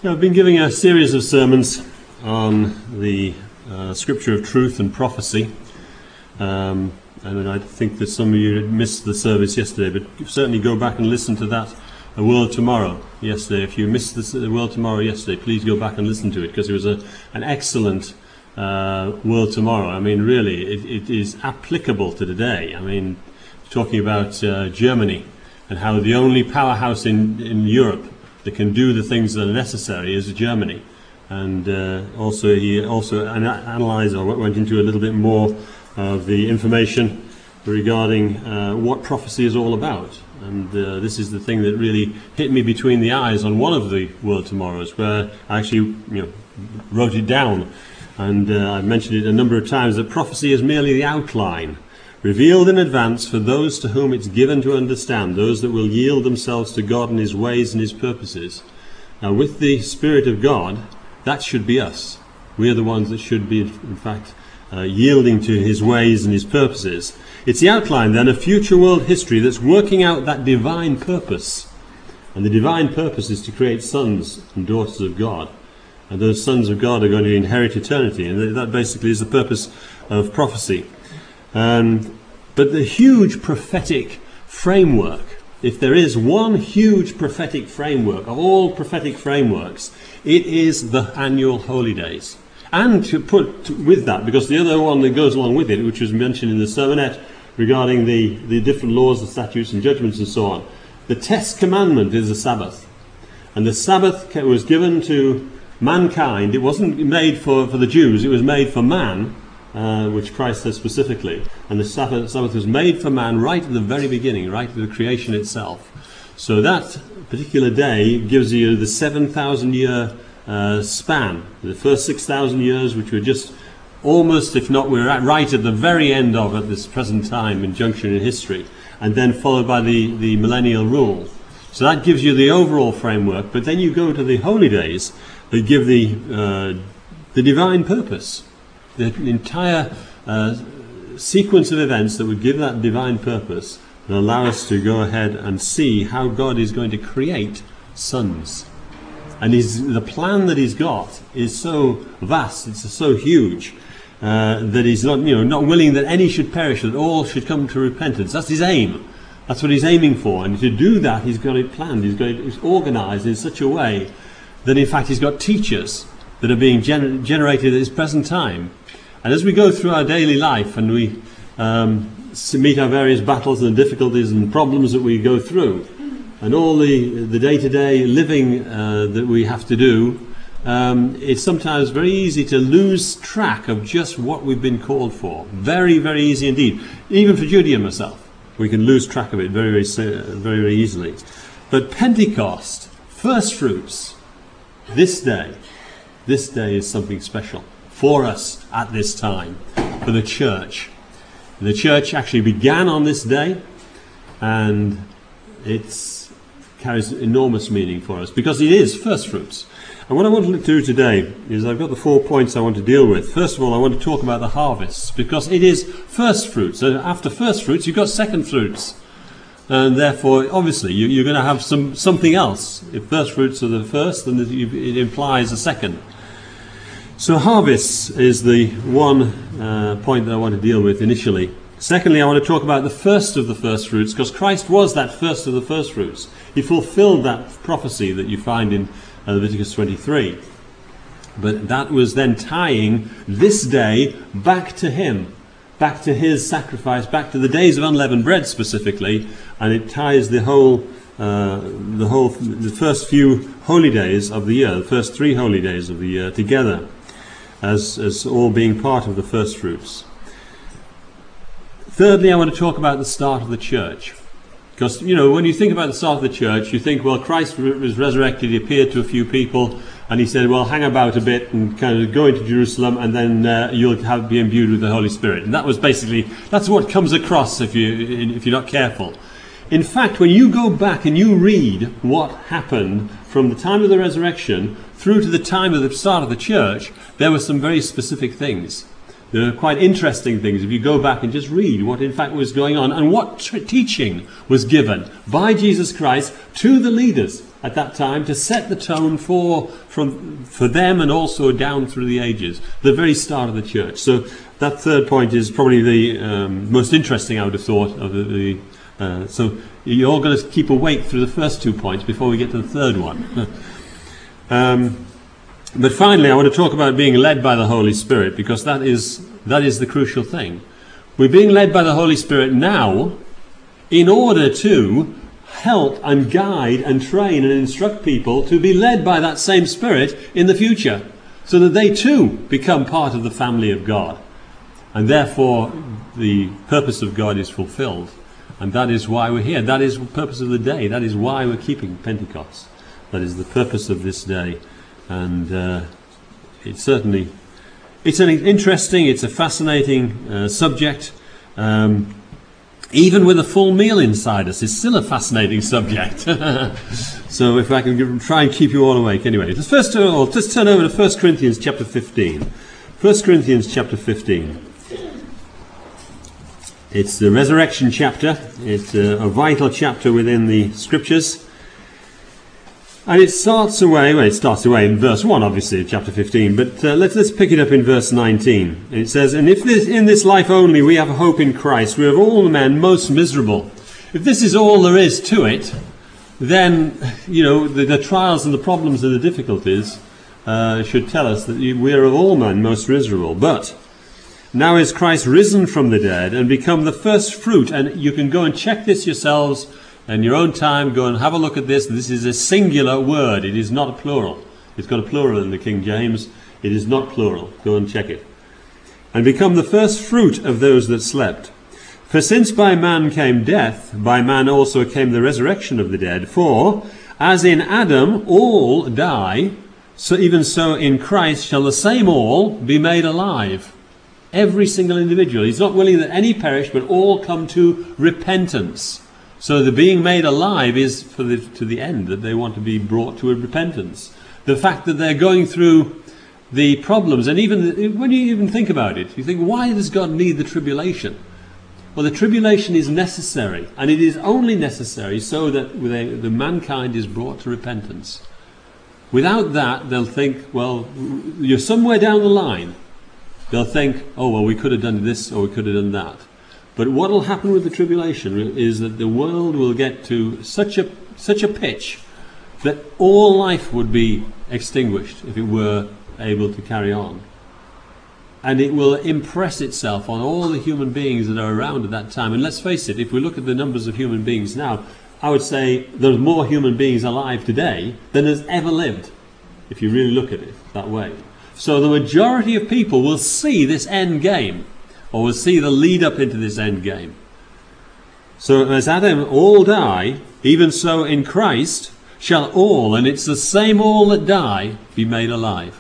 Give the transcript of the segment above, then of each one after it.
I've been giving a series of sermons on the Scripture of Truth and Prophecy. And I think that some of you missed the service yesterday, but certainly go back and listen to that A World Tomorrow yesterday. If you missed the World Tomorrow yesterday, please go back and listen to it, because it was an excellent World Tomorrow. I mean, really, it is applicable to today. I mean, talking about Germany and how the only powerhouse in Europe that can do the things that are necessary is Germany. And he also analysed or went into a little bit more of the information regarding what prophecy is all about. And this is the thing that really hit me between the eyes on one of the World Tomorrows, where I actually wrote it down. And I've mentioned it a number of times, that prophecy is merely the outline, revealed in advance for those to whom it's given to understand, those that will yield themselves to God and His ways and His purposes. Now, with the Spirit of God, that should be us. We are the ones that should be, in fact, yielding to His ways and His purposes. It's the outline, then, of future world history that's working out that divine purpose. And the divine purpose is to create sons and daughters of God. And those sons of God are going to inherit eternity. And that basically is the purpose of prophecy. But the huge prophetic framework, if there is one huge prophetic framework of all prophetic frameworks, it is the annual holy days. And to put with that, because the other one that goes along with it, which was mentioned in the sermonette regarding the different laws and statutes and judgments and so on, the test commandment is the Sabbath. And the Sabbath was given to mankind. It wasn't made for the Jews, it was made for man. Which Christ says specifically. And the Sabbath was made for man right at the very beginning, right at the creation itself. So that particular day gives you the 7,000 year span. The first 6,000 years, which we're just almost, if not, we're right at the very end of at this present time in junction in history. And then followed by the millennial rule. So that gives you the overall framework. But then you go to the holy days that give the divine purpose. The entire sequence of events that would give that divine purpose and allow us to go ahead and see how God is going to create sons. And the plan that He's got is so vast, it's so huge, that He's not willing that any should perish, that all should come to repentance. That's His aim. That's what He's aiming for. And to do that, He's got it planned. He's organised in such a way that, in fact, He's got teachers that are being generated at this present time. And as we go through our daily life and we meet our various battles and difficulties and problems that we go through, and all the day-to-day living that we have to do, it's sometimes very easy to lose track of just what we've been called for. Very, very easy indeed. Even for Judy and myself, we can lose track of it very, very easily. But Pentecost, first fruits, this day is something special for us at this time, for the church. The church actually began on this day, and it carries enormous meaning for us, because it is first fruits. And what I want to do today is, I've got the 4 points I want to deal with. First of all, I want to talk about the harvests, because it is first fruits. So after first fruits, you've got second fruits. And therefore, obviously, you're going to have something else. If first fruits are the first, then it implies a second. So harvests is the one point that I want to deal with initially. Secondly, I want to talk about the first of the first fruits, because Christ was that first of the first fruits. He fulfilled that prophecy that you find in Leviticus 23. But that was then tying this day back to Him, back to His sacrifice, back to the days of unleavened bread specifically, and it ties the first few holy days of the year, the first 3 holy days of the year together, as all being part of the first fruits. Thirdly, I want to talk about the start of the church. Because, when you think about the start of the church, you think, well, Christ was resurrected, He appeared to a few people, and He said, well, hang about a bit and kind of go into Jerusalem, and then you'll be imbued with the Holy Spirit. And that was that's what comes across if you're not careful. In fact, when you go back and you read what happened from the time of the resurrection through to the time of the start of the church, there were some very specific things. There are quite interesting things if you go back and just read what in fact was going on and what teaching was given by Jesus Christ to the leaders at that time to set the tone for them and also down through the ages, the very start of the church. So that third point is probably the most interesting, I would have thought, of the so you're all going to keep awake through the first 2 points before we get to the third one. But finally, I want to talk about being led by the Holy Spirit, because that is the crucial thing. We're being led by the Holy Spirit now in order to help and guide and train and instruct people to be led by that same Spirit in the future, so that they too become part of the family of God. And therefore, the purpose of God is fulfilled. And that is why we're here. That is the purpose of the day. That is why we're keeping Pentecost. That is the purpose of this day. And it's an interesting, it's a fascinating subject. Even with a full meal inside us, it's still a fascinating subject. So if I can try and keep you all awake. Anyway, let's turn over to 1 Corinthians chapter 15. 1 Corinthians chapter 15. It's the resurrection chapter. It's a vital chapter within the scriptures. And it starts away in verse 1, obviously, chapter 15, but let's pick it up in verse 19. It says, "And if in this life only we have hope in Christ, we are of all men most miserable." If this is all there is to it, then, the trials and the problems and the difficulties should tell us that we are of all men most miserable. But now is Christ risen from the dead and become the first fruit, and you can go and check this yourselves in your own time. Go and have a look at this. This is a singular word. It is not a plural. It's got a plural in the King James. It is not plural. Go and check it. And become the first fruit of those that slept. For since by man came death, by man also came the resurrection of the dead. For as in Adam all die, so even so in Christ shall the same all be made alive. Every single individual. He's not willing that any perish, but all come to repentance. So the being made alive is to the end, that they want to be brought to a repentance. The fact that they're going through the problems, and even when you even think about it, you think, why does God need the tribulation? Well, the tribulation is necessary, and it is only necessary so that the mankind is brought to repentance. Without that, they'll think, well, you're somewhere down the line. They'll think, oh, well, we could have done this or we could have done that. But what will happen with the tribulation is that the world will get to such a pitch that all life would be extinguished if it were able to carry on. And it will impress itself on all the human beings that are around at that time. And let's face it, if we look at the numbers of human beings now, I would say there's more human beings alive today than has ever lived, if you really look at it that way. So the majority of people will see this end game, or will see the lead up into this end game. So as Adam all die, even so in Christ shall all, and it's the same all that die, be made alive.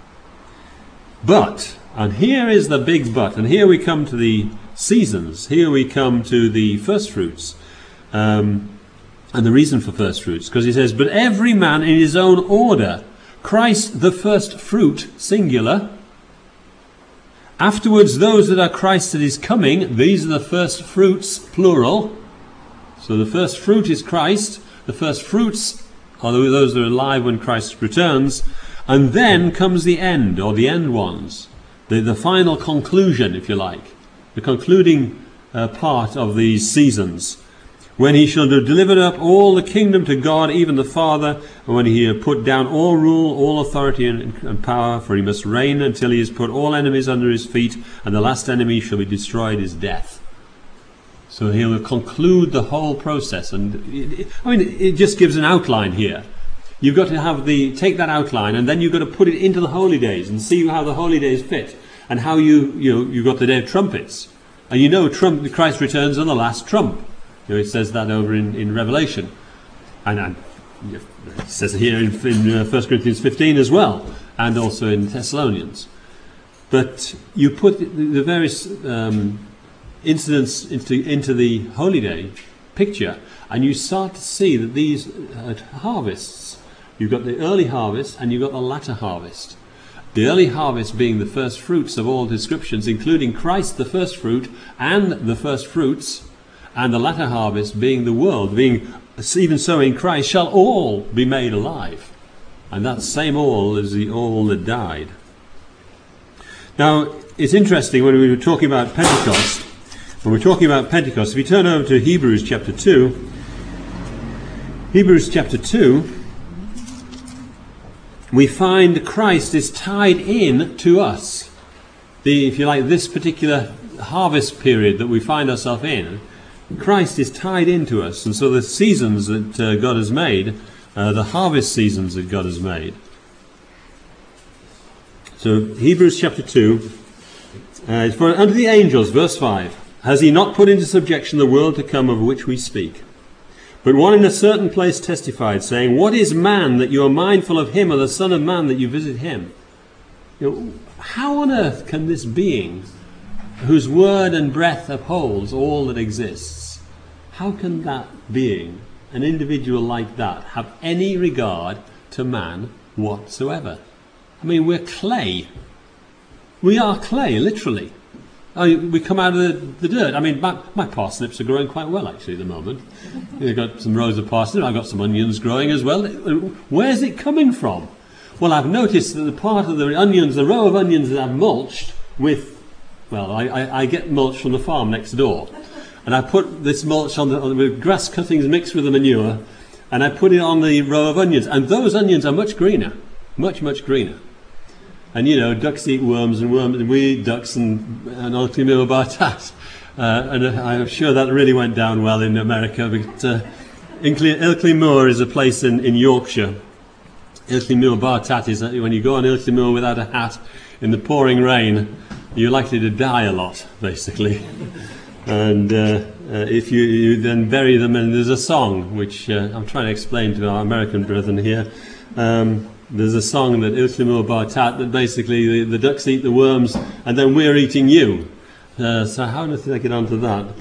But, and here is the big but, and here we come to the seasons, here we come to the first fruits, and the reason for first fruits, because he says, but every man in his own order, Christ the first fruit, singular. Afterwards, those that are Christ that is coming, these are the first fruits, plural. So the first fruit is Christ. The first fruits are those that are alive when Christ returns. And then comes the end, or the end ones. The final conclusion, if you like. The concluding part of these seasons. When he shall have delivered up all the kingdom to God, even the Father, and when he have put down all rule, all authority and power, for he must reign until he has put all enemies under his feet, and the last enemy shall be destroyed is death. So he will conclude the whole process, and it just gives an outline here. You've got to take that outline, and then you've got to put it into the holy days and see how the holy days fit, and how you've got the day of trumpets, and Christ returns on the last trump. It says that over in Revelation. And it says it here in 1 Corinthians 15 as well, and also in Thessalonians. But you put the various incidents into the holy day picture, and you start to see that these harvests, you've got the early harvest and you've got the latter harvest. The early harvest being the first fruits of all descriptions, including Christ the first fruit and the first fruits, and the latter harvest being the world, being even so in Christ shall all be made alive. And that same all is the all that died. Now, it's interesting when we were talking about Pentecost. When we're talking about Pentecost, if you turn over to Hebrews chapter 2, Hebrews chapter 2, we find Christ is tied in to us. If you like, this particular harvest period that we find ourselves in, Christ is tied into us. And so the seasons that God has made, the harvest seasons that God has made. So Hebrews chapter 2, for unto the angels, verse 5, has he not put into subjection the world to come of which we speak? But one in a certain place testified, saying, what is man that you are mindful of him, or the Son of Man that you visit him? How on earth can this being, whose word and breath upholds all that exists, how can that being, an individual like that, have any regard to man whatsoever? I mean, we're clay. We are clay, literally. We come out of the dirt. I mean, my parsnips are growing quite well, actually, at the moment. I've got some rows of parsnips. I've got some onions growing as well. Where's it coming from? Well, I've noticed that the part of the onions, the row of onions that I've mulched with, well, I get mulch from the farm next door. And I put this mulch with grass cuttings mixed with the manure, and I put it on the row of onions. And those onions are much greener. Much, much greener. And you know, ducks eat worms, and we eat ducks, and Ilkley Moor Bartat. And I'm sure that really went down well in America. But Ilkley Moor is a place in Yorkshire. Ilkley Moor Bartat is when you go on Ilkley Moor without a hat in the pouring rain, you're likely to die a lot, basically. And if you then bury them, and there's a song which I'm trying to explain to our American brethren here. There's a song that Ilkley Moor Bartat that basically the ducks eat the worms and then we're eating you. So how did I get onto that?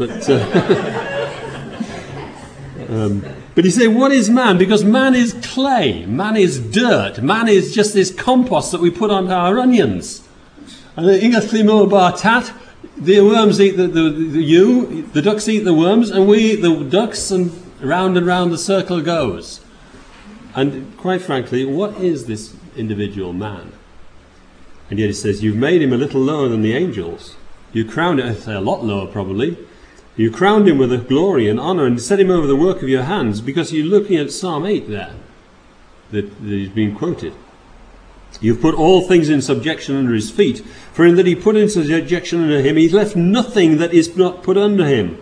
But you say, what is man? Because man is clay, man is dirt, man is just this compost that we put onto our onions. And in Ilkley Moor Bartat, the worms eat the ducks eat the worms, and we eat the ducks, and round the circle goes. And quite frankly, what is this individual man? And yet it says, you've made him a little lower than the angels. You crowned him, I'd say a lot lower probably. You crowned him with a glory and honour and set him over the work of your hands, because you're looking at Psalm 8 there, that is being quoted. You've put all things in subjection under his feet. For in that he put into subjection under him, he left nothing that is not put under him.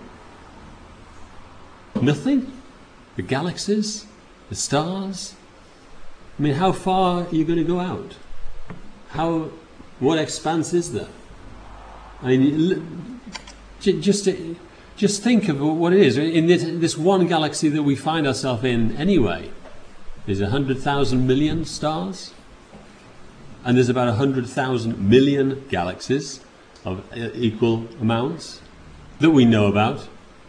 Nothing? The galaxies? The stars? I mean, how far are you going to go out? What expanse is there? I mean, just think of what it is. In this one galaxy that we find ourselves in anyway, there's 100,000 million stars. And there's about 100,000 million galaxies of equal amounts that we know about.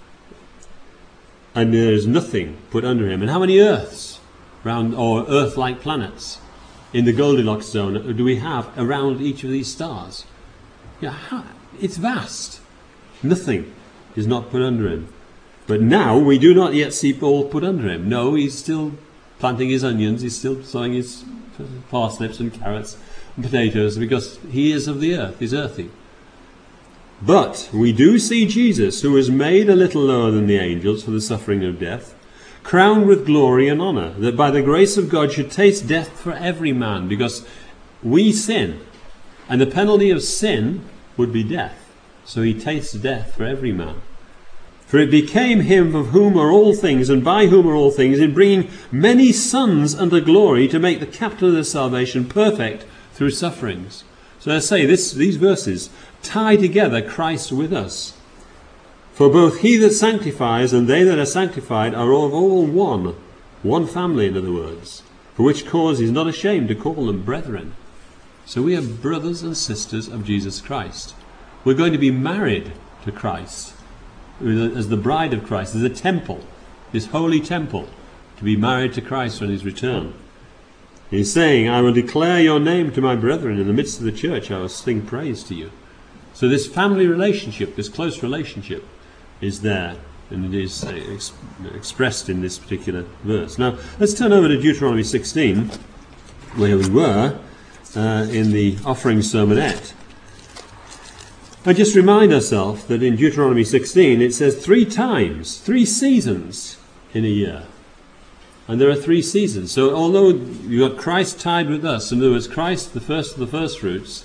And there's nothing put under him. And how many Earths, or Earth-like planets, in the Goldilocks zone do we have around each of these stars? Yeah, it's vast. Nothing is not put under him. But now we do not yet see all put under him. No, he's still planting his onions. He's still sowing his parsnips and carrots and potatoes, because he is of the earth. He's earthy. But we do see Jesus, who was made a little lower than the angels for the suffering of death, crowned with glory and honour, that by the grace of God should taste death for every man, because we sin, and the penalty of sin would be death. So he tastes death for every man. For it became him of whom are all things, and by whom are all things, in bringing many sons unto glory, to make the captain of their salvation perfect through sufferings. So I say, these verses tie together Christ with us. For both he that sanctifies and they that are sanctified are of all one family, in other words, for which cause he's not ashamed to call them brethren. So we are brothers and sisters of Jesus Christ. We're going to be married to Christ as the bride of Christ, as a temple, this holy temple, to be married to Christ on his return. He's saying, I will declare your name to my brethren. In the midst of the church, I will sing praise to you. So this family relationship, this close relationship, is there, and it is expressed in this particular verse. Now, let's turn over to Deuteronomy 16, where we were in the offering sermonette. I just remind ourselves that in Deuteronomy 16 it says 3 times, 3 seasons in a year. And there are 3 seasons. So although you've got Christ tied with us, in other words, Christ, the first of the first fruits,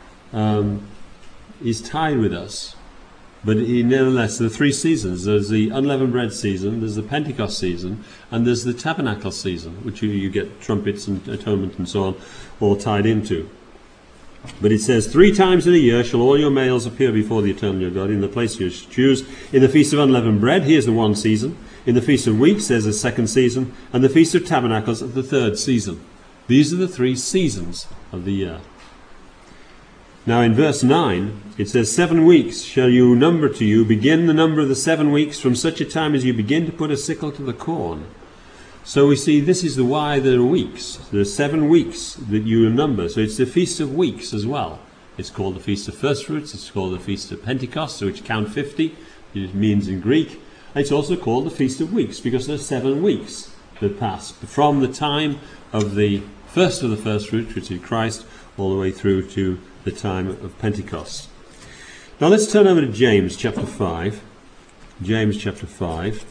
is tied with us. But nevertheless, there are 3 seasons. There's the unleavened bread season, there's the Pentecost season, and there's the tabernacle season, which you get trumpets and atonement and so on, all tied into. But it says, 3 times in a year shall all your males appear before the eternal your God in the place you choose. In the Feast of Unleavened Bread, here's the 1 season. In the Feast of Weeks, there's a 2nd season. And the Feast of Tabernacles, the 3rd season. These are the 3 seasons of the year. Now in verse 9, it says, 7 weeks shall you number to you. Begin the number of the 7 weeks from such a time as you begin to put a sickle to the corn. So we see this is why there are weeks. There are 7 weeks that you number. So it's the Feast of Weeks as well. It's called the Feast of First Fruits. It's called the Feast of Pentecost, which count 50. It means in Greek. And it's also called the Feast of Weeks because there are 7 weeks that pass from the time of the first fruits, which is Christ, all the way through to the time of Pentecost. Now let's turn over to James chapter 5. James chapter 5.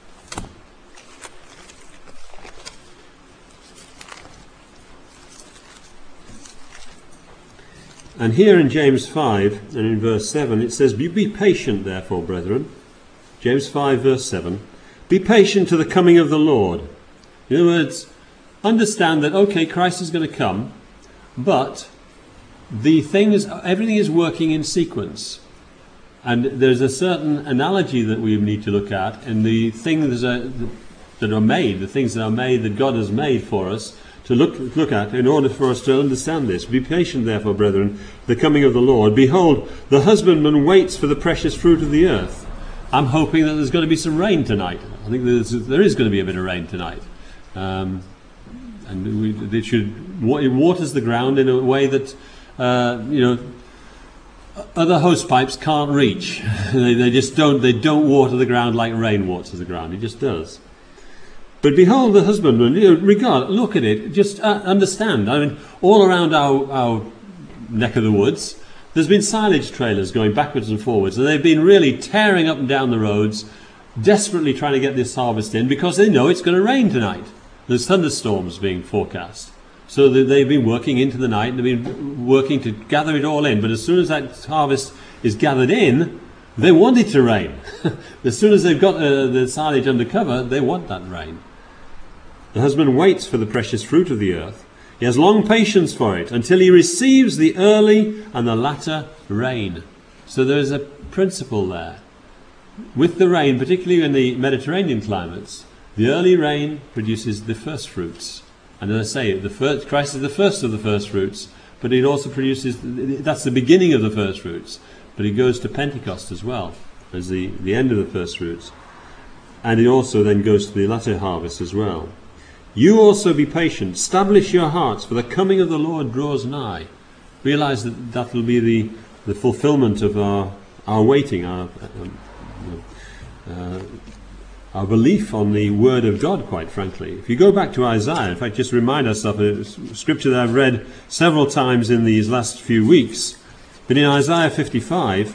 And here in James 5 and in verse 7 it says, Be patient therefore, brethren. James 5 verse 7. Be patient to the coming of the Lord. In other words, understand that, okay, Christ is going to come, but everything is working in sequence. And there's a certain analogy that we need to look at, and the things that are made, that God has made for us, to look at in order for us to understand this. Be patient, therefore, brethren, the coming of the Lord. Behold, the husbandman waits for the precious fruit of the earth. I'm hoping that there's going to be some rain tonight. I think there is going to be a bit of rain tonight. And it waters the ground in a way that, other hose pipes can't reach. They don't water the ground like rain waters the ground. It just does. But behold the husbandman, look at it, just understand. I mean, all around our neck of the woods, there's been silage trailers going backwards and forwards, and they've been really tearing up and down the roads, desperately trying to get this harvest in, because they know it's going to rain tonight. There's thunderstorms being forecast. So they've been working into the night, and they've been working to gather it all in. But as soon as that harvest is gathered in, they want it to rain. As soon as they've got the silage under cover, they want that rain. The husband waits for the precious fruit of the earth. He has long patience for it until he receives the early and the latter rain. So there is a principle there. With the rain, particularly in the Mediterranean climates, the early rain produces the first fruits. And as I say, Christ is the first of the first fruits, but it also produces, that's the beginning of the first fruits. But it goes to Pentecost as well, as the end of the first fruits. And it also then goes to the latter harvest as well. You also be patient, establish your hearts, for the coming of the Lord draws nigh. Realize that will be the fulfillment of our waiting, our belief on the Word of God, quite frankly. If you go back to Isaiah, in fact, just remind ourselves of a scripture that I've read several times in these last few weeks. But in Isaiah 55,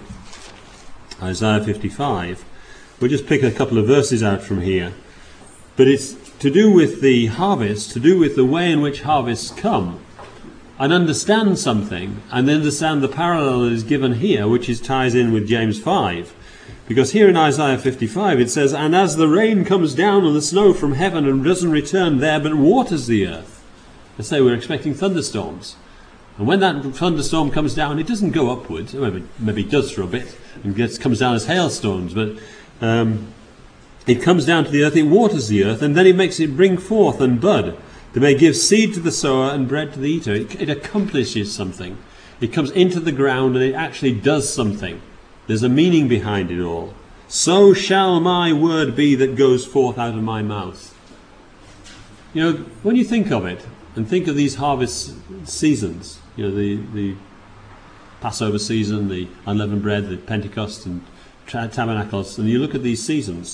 we'll just pick a couple of verses out from here. But it's to do with the harvest, to do with the way in which harvests come, and understand something, and understand the parallel that is given here, which ties in with James 5. Because here in Isaiah 55 it says, And as the rain comes down and the snow from heaven and doesn't return there, but waters the earth. They say we're expecting thunderstorms. And when that thunderstorm comes down, it doesn't go upwards. Maybe it does for a bit, and comes down as hailstones, but it comes down to the earth, it waters the earth, and then it makes it bring forth and bud. They may give seed to the sower and bread to the eater. It accomplishes something. It comes into the ground and it actually does something. There's a meaning behind it all. So shall my word be that goes forth out of my mouth. When you think of it, And think of these harvest seasons, the Passover season, the unleavened bread, the Pentecost and Tabernacles, and you look at these seasons.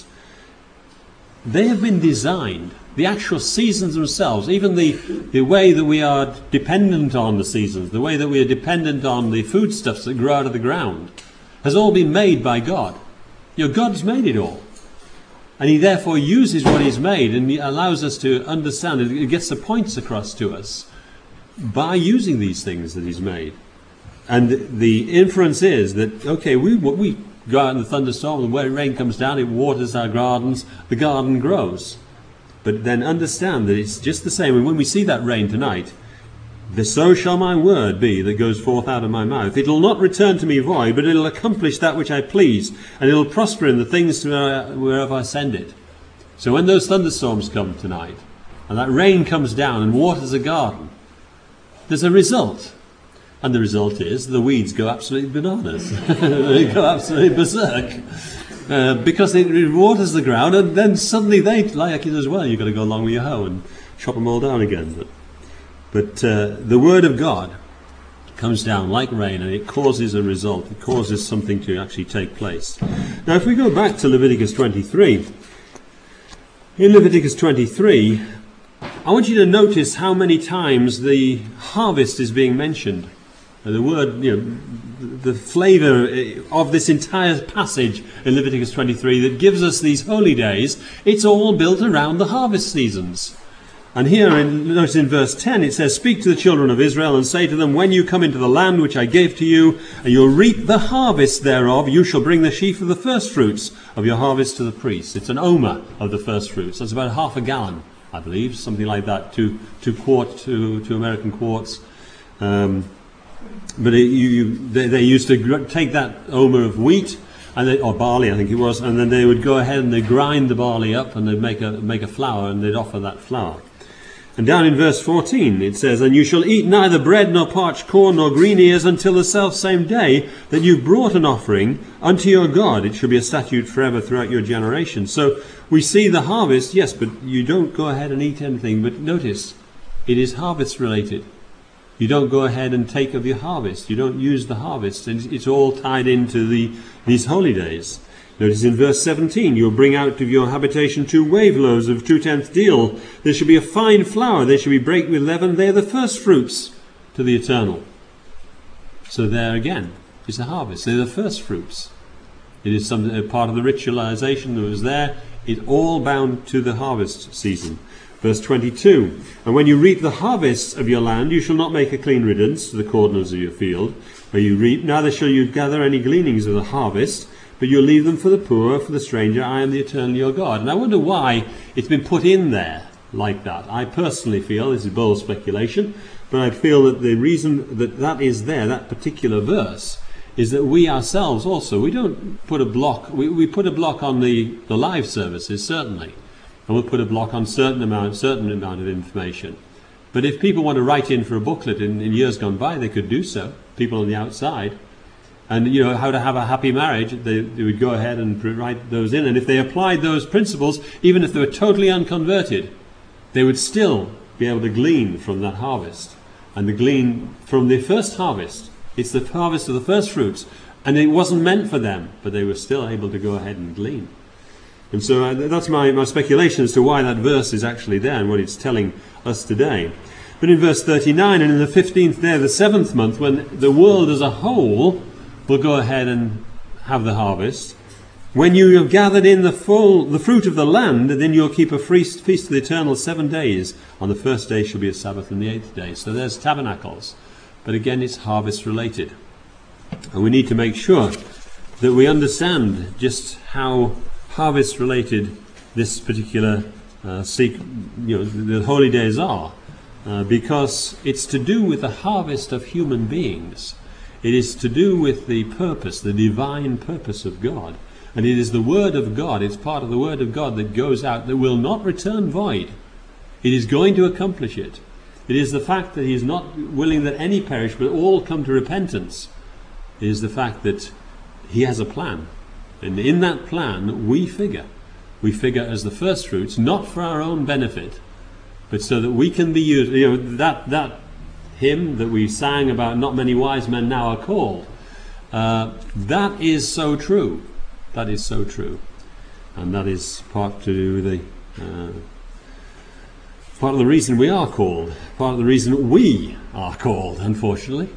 They have been designed, the actual seasons themselves, even the way that we are dependent on the seasons, the way that we are dependent on the foodstuffs that grow out of the ground, has all been made by God. God's made it all. And he therefore uses what he's made, and he allows us to understand it. It gets the points across to us by using these things that he's made. And the inference is that, okay, we go out in the thunderstorm, and when rain comes down, it waters our gardens, the garden grows. But then understand that it's just the same. And when we see that rain tonight, so shall my word be that goes forth out of my mouth. It will not return to me void, but it will accomplish that which I please, and it will prosper in the things wherever I send it. So when those thunderstorms come tonight, and that rain comes down and waters the garden, there's a result. And the result is the weeds go absolutely bananas. They go absolutely berserk. Because it waters the ground, and then suddenly they like it as well. You've got to go along with your hoe and chop them all down again. But the Word of God comes down like rain, and it causes a result. It causes something to actually take place. Now, if we go back to Leviticus 23, in Leviticus 23, I want you to notice how many times the harvest is being mentioned. The word, the flavour of this entire passage in Leviticus 23 that gives us these holy days, it's all built around the harvest seasons. And here, notice in verse 10, it says, "Speak to the children of Israel and say to them, when you come into the land which I gave to you, and you'll reap the harvest thereof, you shall bring the sheaf of the first fruits of your harvest to the priest." It's an omer of the first fruits. That's about half a gallon, I believe, something like that, two American quarts. But they used to take that omer of wheat, or barley, I think it was, and then they would go ahead and they'd grind the barley up, and they'd make a flour, and they'd offer that flour. And down in verse 14 it says, "And you shall eat neither bread nor parched corn nor green ears until the selfsame day that you've brought an offering unto your God. It shall be a statute forever throughout your generations." So we see the harvest, yes, but you don't go ahead and eat anything. But notice, it is harvest related. You don't go ahead and take of your harvest. You don't use the harvest. And it's all tied into these holy days. Notice in verse 17, "You'll bring out of your habitation 2 wave loaves of 2/10 deal. There shall be a fine flour. They shall be baked with leaven. They are the first fruits to the eternal." So there again is the harvest. They're the first fruits. It is a part of the ritualization that was there. It's all bound to the harvest season. Verse 22, "And when you reap the harvest of your land, you shall not make a clean riddance to the corners of your field where you reap, neither shall you gather any gleanings of the harvest, but you'll leave them for the poor, for the stranger. I am the eternal your God." And I wonder why it's been put in there like that. I personally feel, this is bold speculation, but I feel that the reason that is there, that particular verse, is that we ourselves also, we don't put a block, we put a block on the live services, certainly. And we'll put a block on certain amount of information. But if people want to write in for a booklet in years gone by, they could do so, people on the outside. And how to have a happy marriage, they would go ahead and write those in. And if they applied those principles, even if they were totally unconverted, they would still be able to glean from that harvest. And the glean from the first harvest. It's the harvest of the first fruits. And it wasn't meant for them, but they were still able to go ahead and glean. And so that's my speculation as to why that verse is actually there and what it's telling us today. But in verse 39, "And in the 15th day of the 7th month, when the world as a whole will go ahead and have the harvest, when you have gathered in the fruit of the land, then you'll keep a feast of the eternal 7 days. On the first day shall be a Sabbath, and the 8th day." So there's tabernacles. But again, it's harvest related. And we need to make sure that we understand just how harvest related this particular the holy days are, because it's to do with the harvest of human beings. It is to do with the purpose, the divine purpose of God. And it is the Word of God, it's part of the Word of God that goes out, that will not return void. It is going to accomplish it. It is the fact that he is not willing that any perish, but all come to repentance. It is the fact that he has a plan. And in that plan, we figure as the first fruits, not for our own benefit, but so that we can be used. You know, that hymn that we sang about, not many wise men now are called, that is so true. That is so true. And that is part to do with part of the reason we are called, part of the reason we are called, unfortunately,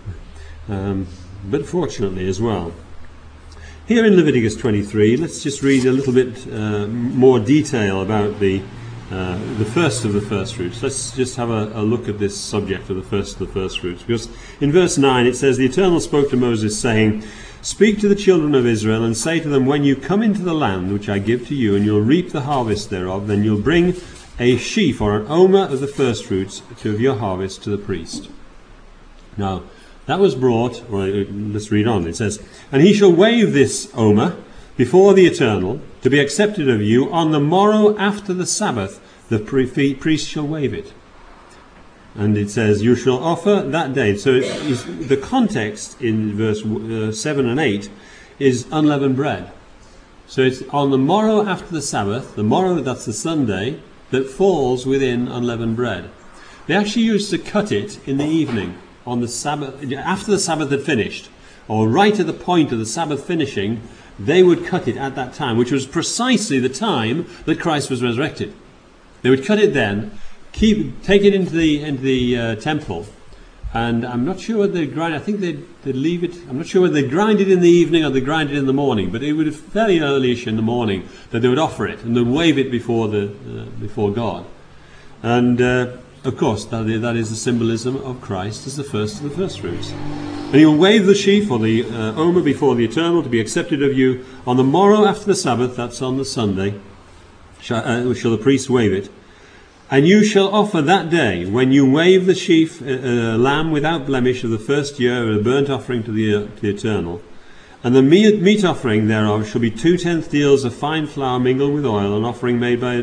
but fortunately as well. Here in Leviticus 23, let's just read a little bit more detail about the first of the first fruits. Let's just have a look at this subject of the first fruits. Because in verse 9 it says, "The Eternal spoke to Moses, saying, Speak to the children of Israel, and say to them, When you come into the land which I give to you, and you'll reap the harvest thereof, then you'll bring a sheaf or an omer of the first fruits of your harvest to the priest." Now, that was brought, let's read on. It says, "And he shall wave this omer before the Eternal, to be accepted of you. On the morrow after the Sabbath, the priest shall wave it." And it says, "You shall offer that day." So the context in verse 7 and 8 is unleavened bread. So it's on the morrow after the Sabbath, the morrow, that's the Sunday, that falls within unleavened bread. They actually used to cut it in the evening, on the Sabbath, after the Sabbath had finished, or right at the point of the Sabbath finishing. They would cut it at that time, which was precisely the time that Christ was resurrected. They would cut it then, take it into the temple, and I'm not sure whether they'd grind. I think they'd leave it. I'm not sure whether they'd grind it in the evening or they'd grind it in the morning, but it would be fairly early-ish in the morning that they would offer it, and they'd wave it before God. And of course, that is the symbolism of Christ as the first of the first fruits. "And he will wave the sheaf or the omer before the Eternal, to be accepted of you. On the morrow after the Sabbath," that's on the Sunday, shall the priest wave it. "And you shall offer that day, when you wave the sheaf, a lamb without blemish of the first year, a burnt offering to the Eternal. And the meat offering thereof shall be 2/10 deals of fine flour mingled with oil, an offering made by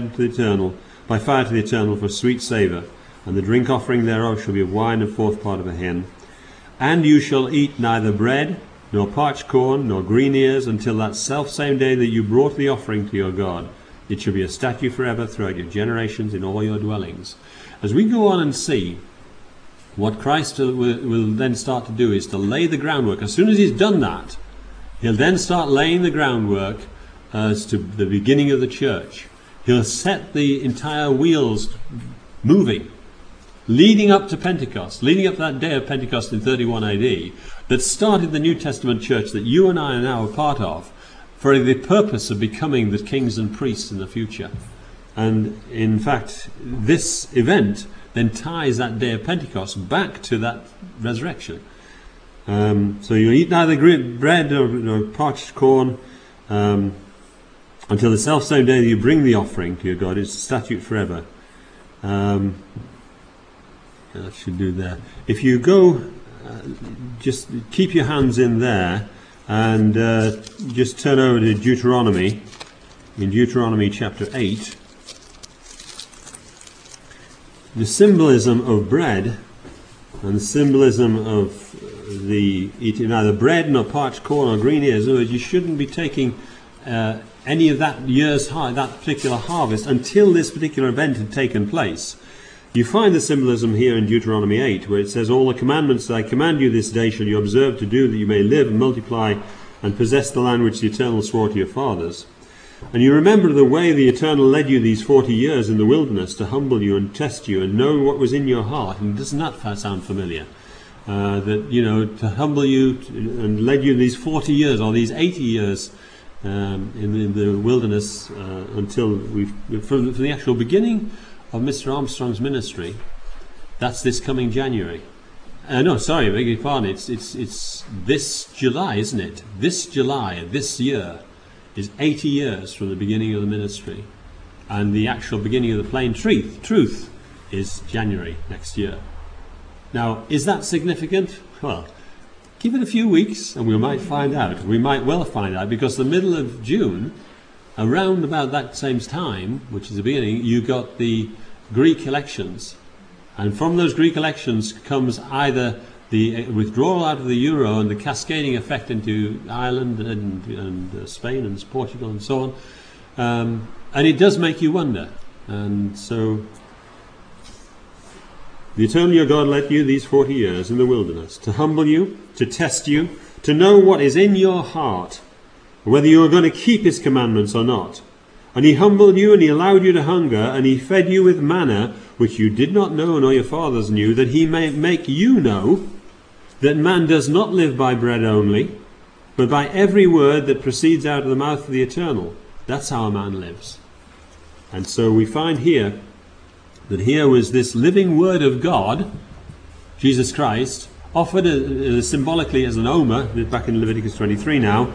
fire to the Eternal for sweet savour. And the drink offering thereof shall be of wine, and 1/4 part of a hin. And you shall eat neither bread, nor parched corn, nor green ears, until that self-same day that you brought the offering to your God. It shall be a statute forever throughout your generations in all your dwellings." As we go on and see, what Christ will then start to do is to lay the groundwork. As soon as he's done that, he'll then start laying the groundwork as to the beginning of the church. He'll set the entire wheels moving, leading up to Pentecost, leading up to that day of Pentecost in 31 AD, that started the New Testament church that you and I are now a part of, for the purpose of becoming the kings and priests in the future. And in fact, this event then ties that day of Pentecost back to that resurrection. So you eat neither bread nor parched corn until the self-same day that you bring the offering to your God. It's a statute forever. That should do there. If you go, just keep your hands in there, and just turn over to Deuteronomy, in Deuteronomy chapter 8. The symbolism of bread and the symbolism of the eating neither bread nor parched corn or green ears. In other words, you shouldn't be taking any of that that particular harvest until this particular event had taken place. You find the symbolism here in Deuteronomy 8, where it says, "All the commandments that I command you this day shall you observe to do, that you may live and multiply and possess the land which the Eternal swore to your fathers. And you remember the way the Eternal led you these 40 years in the wilderness, to humble you and test you and know what was in your heart." And doesn't that sound familiar? To humble you and led you these 40 years or these 80 years in the wilderness until from the actual beginning of Mr. Armstrong's ministry. That's this coming January. I beg your pardon. It's this July, isn't it? This July, this year, is 80 years from the beginning of the ministry, and the actual beginning of the plain truth is January next year. Now, is that significant? Well, give it a few weeks and we might find out. We might well find out, because the middle of June, around about that same time, which is the beginning, you got the Greek elections. And from those Greek elections comes either the withdrawal out of the euro and the cascading effect into Ireland and Spain and Portugal and so on. And it does make you wonder. And so The eternal your God led you these 40 years in the wilderness, to humble you, to test you, to know what is in your heart, whether you are going to keep his commandments or not. And he humbled you, and he allowed you to hunger, and he fed you with manna, which you did not know nor your fathers knew, that he may make you know that man does not live by bread only, but by every word that proceeds out of the mouth of the Eternal. That's how a man lives. And so we find here that here was this living word of God, Jesus Christ, offered symbolically as an omer, back in Leviticus 23 now,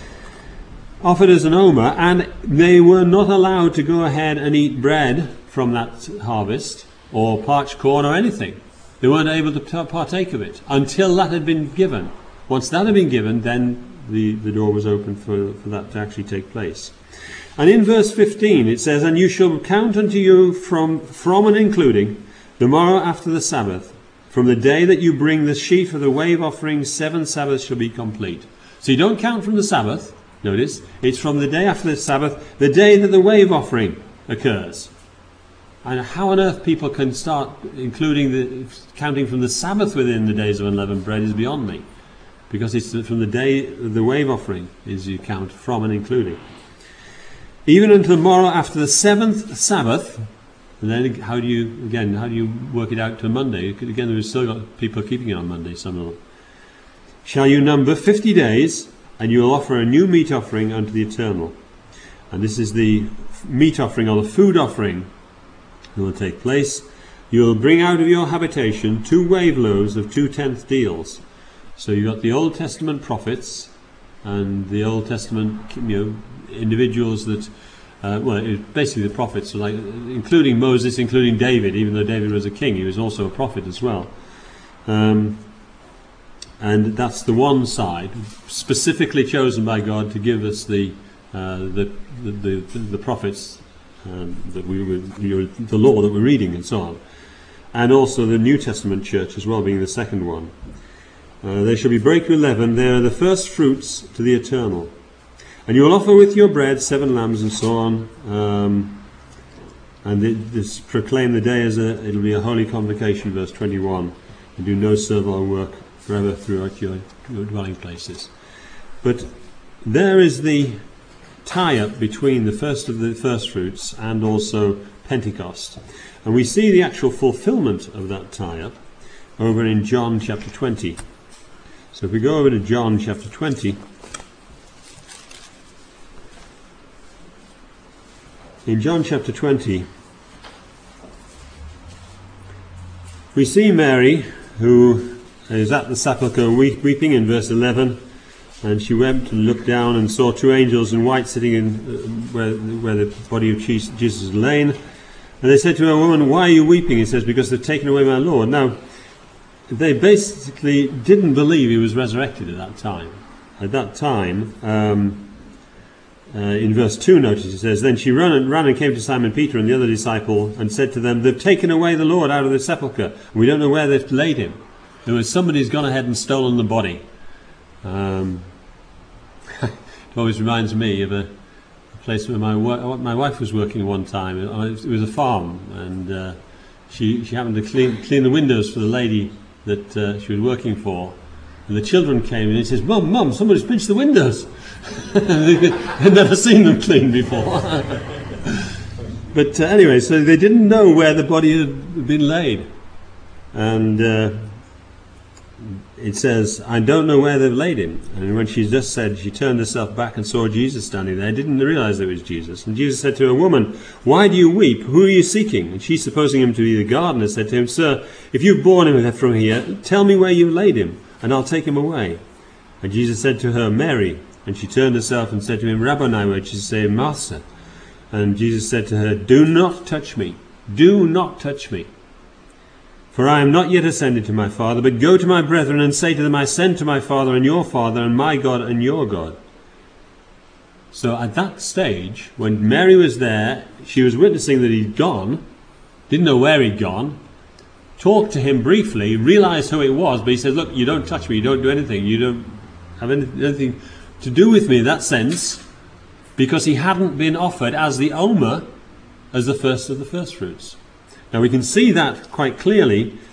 offered as an omer, and they were not allowed to go ahead and eat bread from that harvest, or parched corn or anything. They weren't able to partake of it until that had been given. Once that had been given, then the door was open for that to actually take place. And in verse 15 it says, "And you shall count unto you from and including the morrow after the Sabbath, from the day that you bring the sheaf of the wave offering, 7 Sabbaths shall be complete." So you don't count from the Sabbath, notice, it's from the day after the Sabbath, the day that the wave offering occurs. And how on earth people can start counting from the Sabbath within the days of unleavened bread is beyond me. Because it's from the day of the wave offering is you count from and including. Even until the morrow after the 7th Sabbath, and then how do you work it out to Monday? Again, there's still got people keeping it on Monday, some of them. "Shall you number 50 days, and you will offer a new meat offering unto the Eternal." And this is the meat offering or the food offering that will take place. "You will bring out of your habitation 2 wave loaves of 2/10 deals." So you've got the Old Testament prophets and the Old Testament, individuals that, basically the prophets, like including Moses, including David. Even though David was a king, he was also a prophet as well. And that's the one side, specifically chosen by God to give us the prophets, the law that we're reading, and so on. And also the New Testament church as well, being the second one. "They shall be baked with leaven. They are the first fruits to the Eternal. And you will offer with your bread 7 lambs," and so on. And this proclaim the day it'll be a holy convocation, verse 21. "And do no servile work forever throughout your dwelling places." But there is the tie-up between the first of the first fruits and also Pentecost. And we see the actual fulfillment of that tie-up over in John chapter 20. So if we go over to John chapter 20, in John chapter 20, we see Mary, who is at the sepulchre weeping in verse 11, and she wept and looked down and saw 2 angels in white sitting in where the body of Jesus had lain. And they said to her, "Woman, why are you weeping?" He says, "Because they've taken away my Lord." Now, they basically didn't believe he was resurrected at that time. At that time, in verse 2, notice it says, "Then she ran and came to Simon Peter and the other disciple and said to them, 'They've taken away the Lord out of the sepulchre. We don't know where they've laid him.'" There was somebody's gone ahead and stolen the body. It always reminds me of a place where my wife was working one time. It was a farm, and she happened to clean the windows for the lady that she was working for. And the children came and he says, Mum, somebody's pinched the windows." They'd never seen them cleaned before. But anyway, so they didn't know where the body had been laid. And it says, "I don't know where they've laid him." And when she just said, she turned herself back and saw Jesus standing there. Didn't realize it was Jesus. And Jesus said to her, "Woman, why do you weep? Who are you seeking?" And she, supposing him to be the gardener, said to him, "Sir, if you've borne him from here, tell me where you've laid him, and I'll take him away." And Jesus said to her, "Mary." And she turned herself and said to him, "Rabboni," which is saying, "Master." And Jesus said to her, "Do not touch me. Do not touch me. For I am not yet ascended to my Father, but go to my brethren and say to them, I send to my Father and your Father, and my God and your God." So at that stage, when Mary was there, she was witnessing that he'd gone, didn't know where he'd gone, talked to him briefly, realized who it was, but he said, "Look, you don't touch me, you don't do anything, you don't have anything to do with me in that sense," because he hadn't been offered as the omer, as the first of the first fruits. Now we can see that quite clearly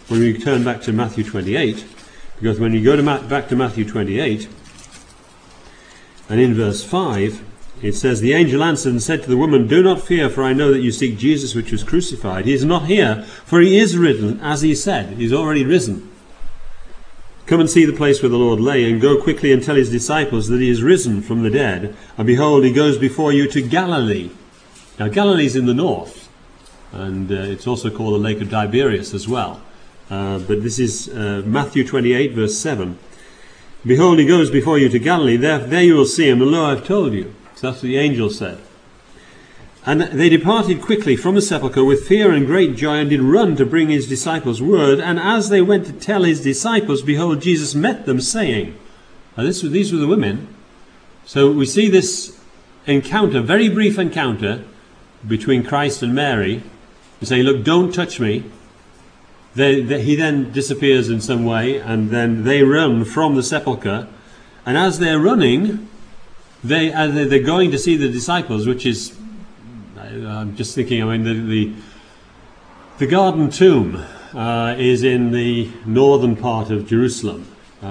when we turn back to Matthew 28, because when you go to back to Matthew 28, and in verse 5, it says, "The angel answered and said to the woman, 'Do not fear, for I know that you seek Jesus which was crucified. He is not here, for he is risen, as he said.'" He's already risen. "Come and see the place where the Lord lay, and go quickly and tell his disciples that he is risen from the dead. And behold, he goes before you to Galilee." Now Galilee is in the north, and it's also called the Lake of Tiberias as well. But this is Matthew 28, verse 7. "Behold, he goes before you to Galilee. There you will see him. And lo, I've told you." So that's what the angel said. "And they departed quickly from the sepulchre with fear and great joy, and did run to bring his disciples word. And as they went to tell his disciples, behold, Jesus met them, saying," now these were the women. So we see this encounter, very brief encounter, between Christ and Mary, and saying, "Look, don't touch me." He then disappears in some way, and then they run from the sepulchre. And as they're running, they're going to see the disciples, which is, I'm just thinking, I mean, the garden tomb is in the northern part of Jerusalem.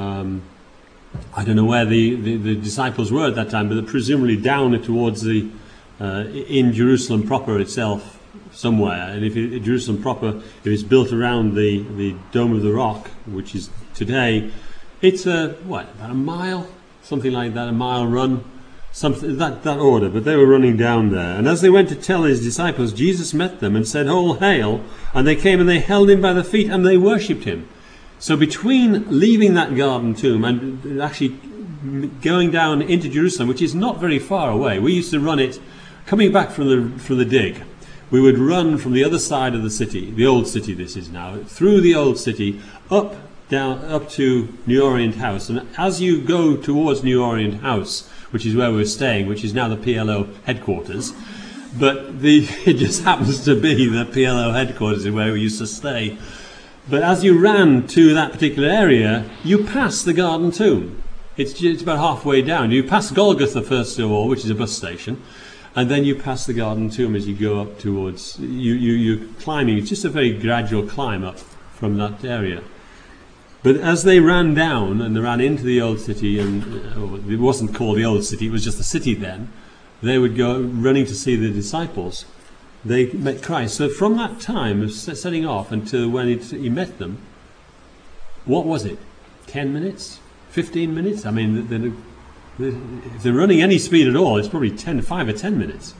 I don't know where the disciples were at that time, but they're presumably down towards in Jerusalem proper itself, somewhere. And if Jerusalem proper, if it's built around the Dome of the Rock, which is today, it's about a mile, something like that, a mile run, something that order. But they were running down there, and as they went to tell his disciples, Jesus met them and said, "All hail!" And they came and they held him by the feet and they worshipped him. So between leaving that garden tomb and actually going down into Jerusalem, which is not very far away, we used to run it coming back from the dig. We would run from the other side of the city, the old city this is now, through the old city, up to New Orient House. And as you go towards New Orient House, which is where we're staying, which is now the PLO headquarters, but it just happens to be the PLO headquarters is where we used to stay. But as you ran to that particular area, you pass the garden tomb. It's about halfway down. You pass Golgotha first of all, which is a bus station. And then you pass the garden tomb as you go up towards, you're climbing. It's just a very gradual climb up from that area. But as they ran down and they ran into the old city, and it wasn't called the old city, it was just the city then, they would go running to see the disciples. They met Christ. So from that time of setting off until when he met them, what was it? 10 minutes? 15 minutes? I mean, if they're running any speed at all, it's probably 5 or 10 minutes.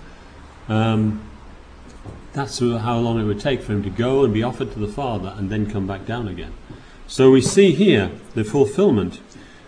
That's how long it would take for him to go and be offered to the Father and then come back down again. So we see here the fulfillment,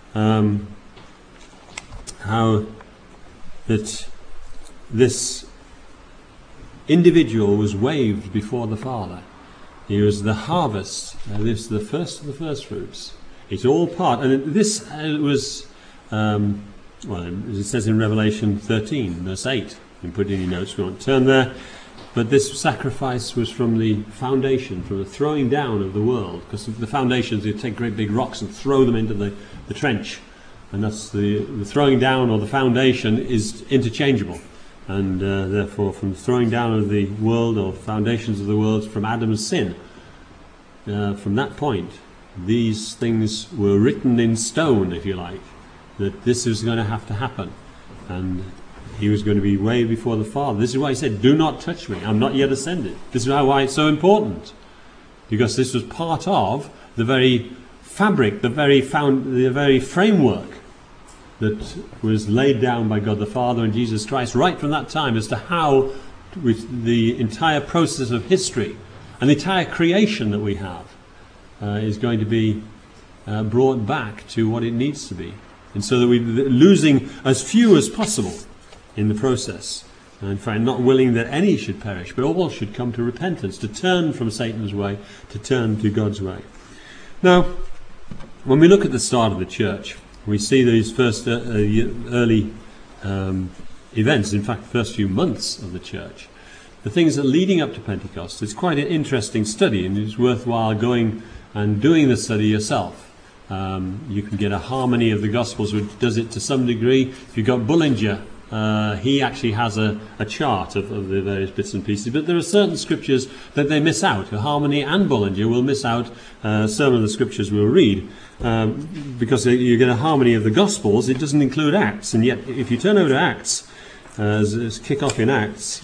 how that this individual was waved before the Father. He was the harvest, this the first of the first fruits. It's all part, and this was... as it says in Revelation 13, verse 8, you can put it in your notes, we won't turn there, but this sacrifice was from the foundation, from the throwing down of the world, because the foundations, you take great big rocks and throw them into the trench, and that's the throwing down, or the foundation is interchangeable, and therefore from the throwing down of the world, or foundations of the world, from Adam's sin, from that point, these things were written in stone, if you like, that this was going to have to happen, and he was going to be way before the Father. This is why he said, "Do not touch me, I'm not yet ascended." This is why it's so important, because this was part of the very fabric, the very framework that was laid down by God the Father and Jesus Christ right from that time as to how the entire process of history and the entire creation that we have is going to be brought back to what it needs to be. And so that we're losing as few as possible in the process. And in fact, not willing that any should perish, but all should come to repentance, to turn from Satan's way, to turn to God's way. Now, when we look at the start of the church, we see these first early events, in fact, the first few months of the church, the things that are leading up to Pentecost. It's quite an interesting study, and it's worthwhile going and doing the study yourself. You can get a harmony of the Gospels, which does it to some degree. If you've got Bullinger he actually has a chart of the various bits and pieces, but there are certain scriptures that they miss out. Harmony and Bullinger will miss out some of the scriptures we'll read, because you get a harmony of the Gospels. It doesn't include Acts, and yet if you turn over to Acts, as kick off in Acts,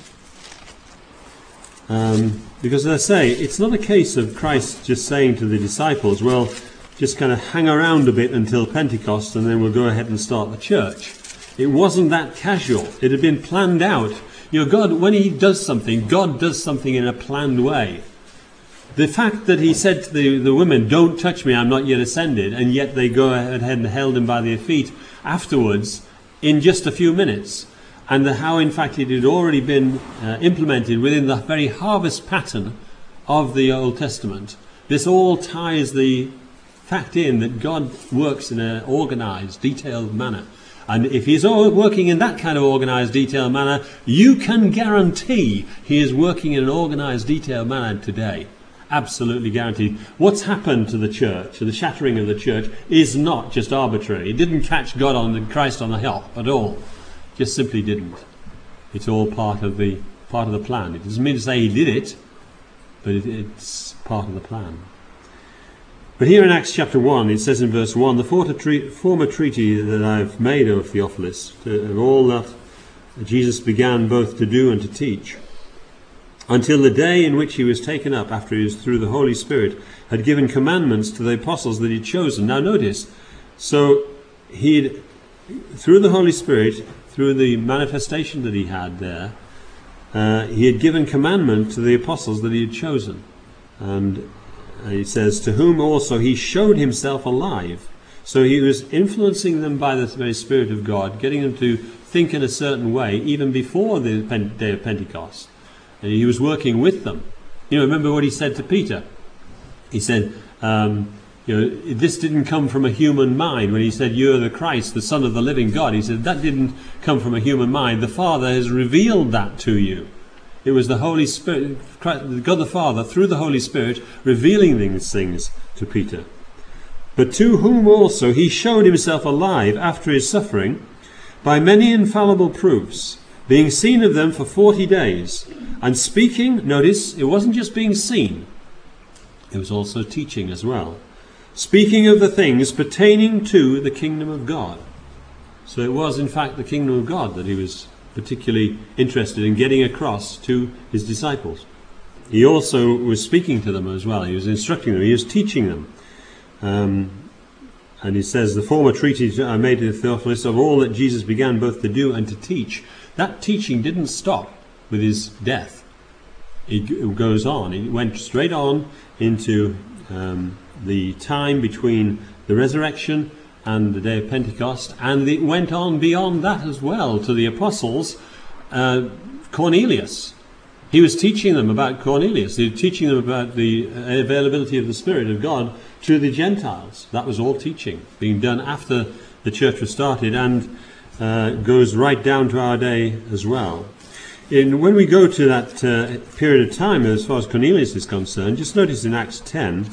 because as I say, it's not a case of Christ just saying to the disciples, well, just kind of hang around a bit until Pentecost and then we'll go ahead and start the church. It wasn't that casual. It had been planned out. God, when he does something, God does something in a planned way. The fact that he said to the women, don't touch me, I'm not yet ascended, and yet they go ahead and held him by their feet afterwards in just a few minutes, and how in fact it had already been implemented within the very harvest pattern of the Old Testament. This all ties the fact in that God works in an organised, detailed manner. And if he's working in that kind of organised, detailed manner, you can guarantee he is working in an organised, detailed manner today. Absolutely guaranteed. What's happened to the church, the shattering of the church, is not just arbitrary. It didn't catch God on Christ on the hill at all. Just simply didn't. It's all part of the plan. It doesn't mean to say he did it, but it's part of the plan. But here in Acts chapter 1, it says in verse 1, the former treaty that I have made, O Theophilus, of all that Jesus began both to do and to teach, until the day in which he was taken up, after he was through the Holy Spirit had given commandments to the apostles that he'd chosen. Now notice, so he'd, through the Holy Spirit, through the manifestation that he had there, he had given commandment to the apostles that he had chosen. And he says, to whom also he showed himself alive. So he was influencing them by the very Spirit of God, getting them to think in a certain way, even before the day of Pentecost. And he was working with them. Remember what he said to Peter? He said, this didn't come from a human mind. When he said, you're the Christ, the Son of the living God, he said, that didn't come from a human mind. The Father has revealed that to you. It was the Holy Spirit, God the Father, through the Holy Spirit, revealing these things to Peter. But to whom also he showed himself alive after his suffering, by many infallible proofs, being seen of them for 40 days, and speaking, notice, it wasn't just being seen, it was also teaching as well, speaking of the things pertaining to the kingdom of God. So it was in fact the kingdom of God that he was particularly interested in getting across to his disciples. He also was speaking to them as well. He was instructing them. He was teaching them. And he says, the former treaty I made to Theophilus of all that Jesus began both to do and to teach. That teaching didn't stop with his death. It goes on. It went straight on into the time between the resurrection and the day of Pentecost, and it went on beyond that as well to the apostles. Cornelius, he was teaching them about Cornelius. He was teaching them about the availability of the Spirit of God to the Gentiles. That was all teaching being done after the church was started, and goes right down to our day as well. When we go to that period of time as far as Cornelius is concerned, just notice in Acts 10,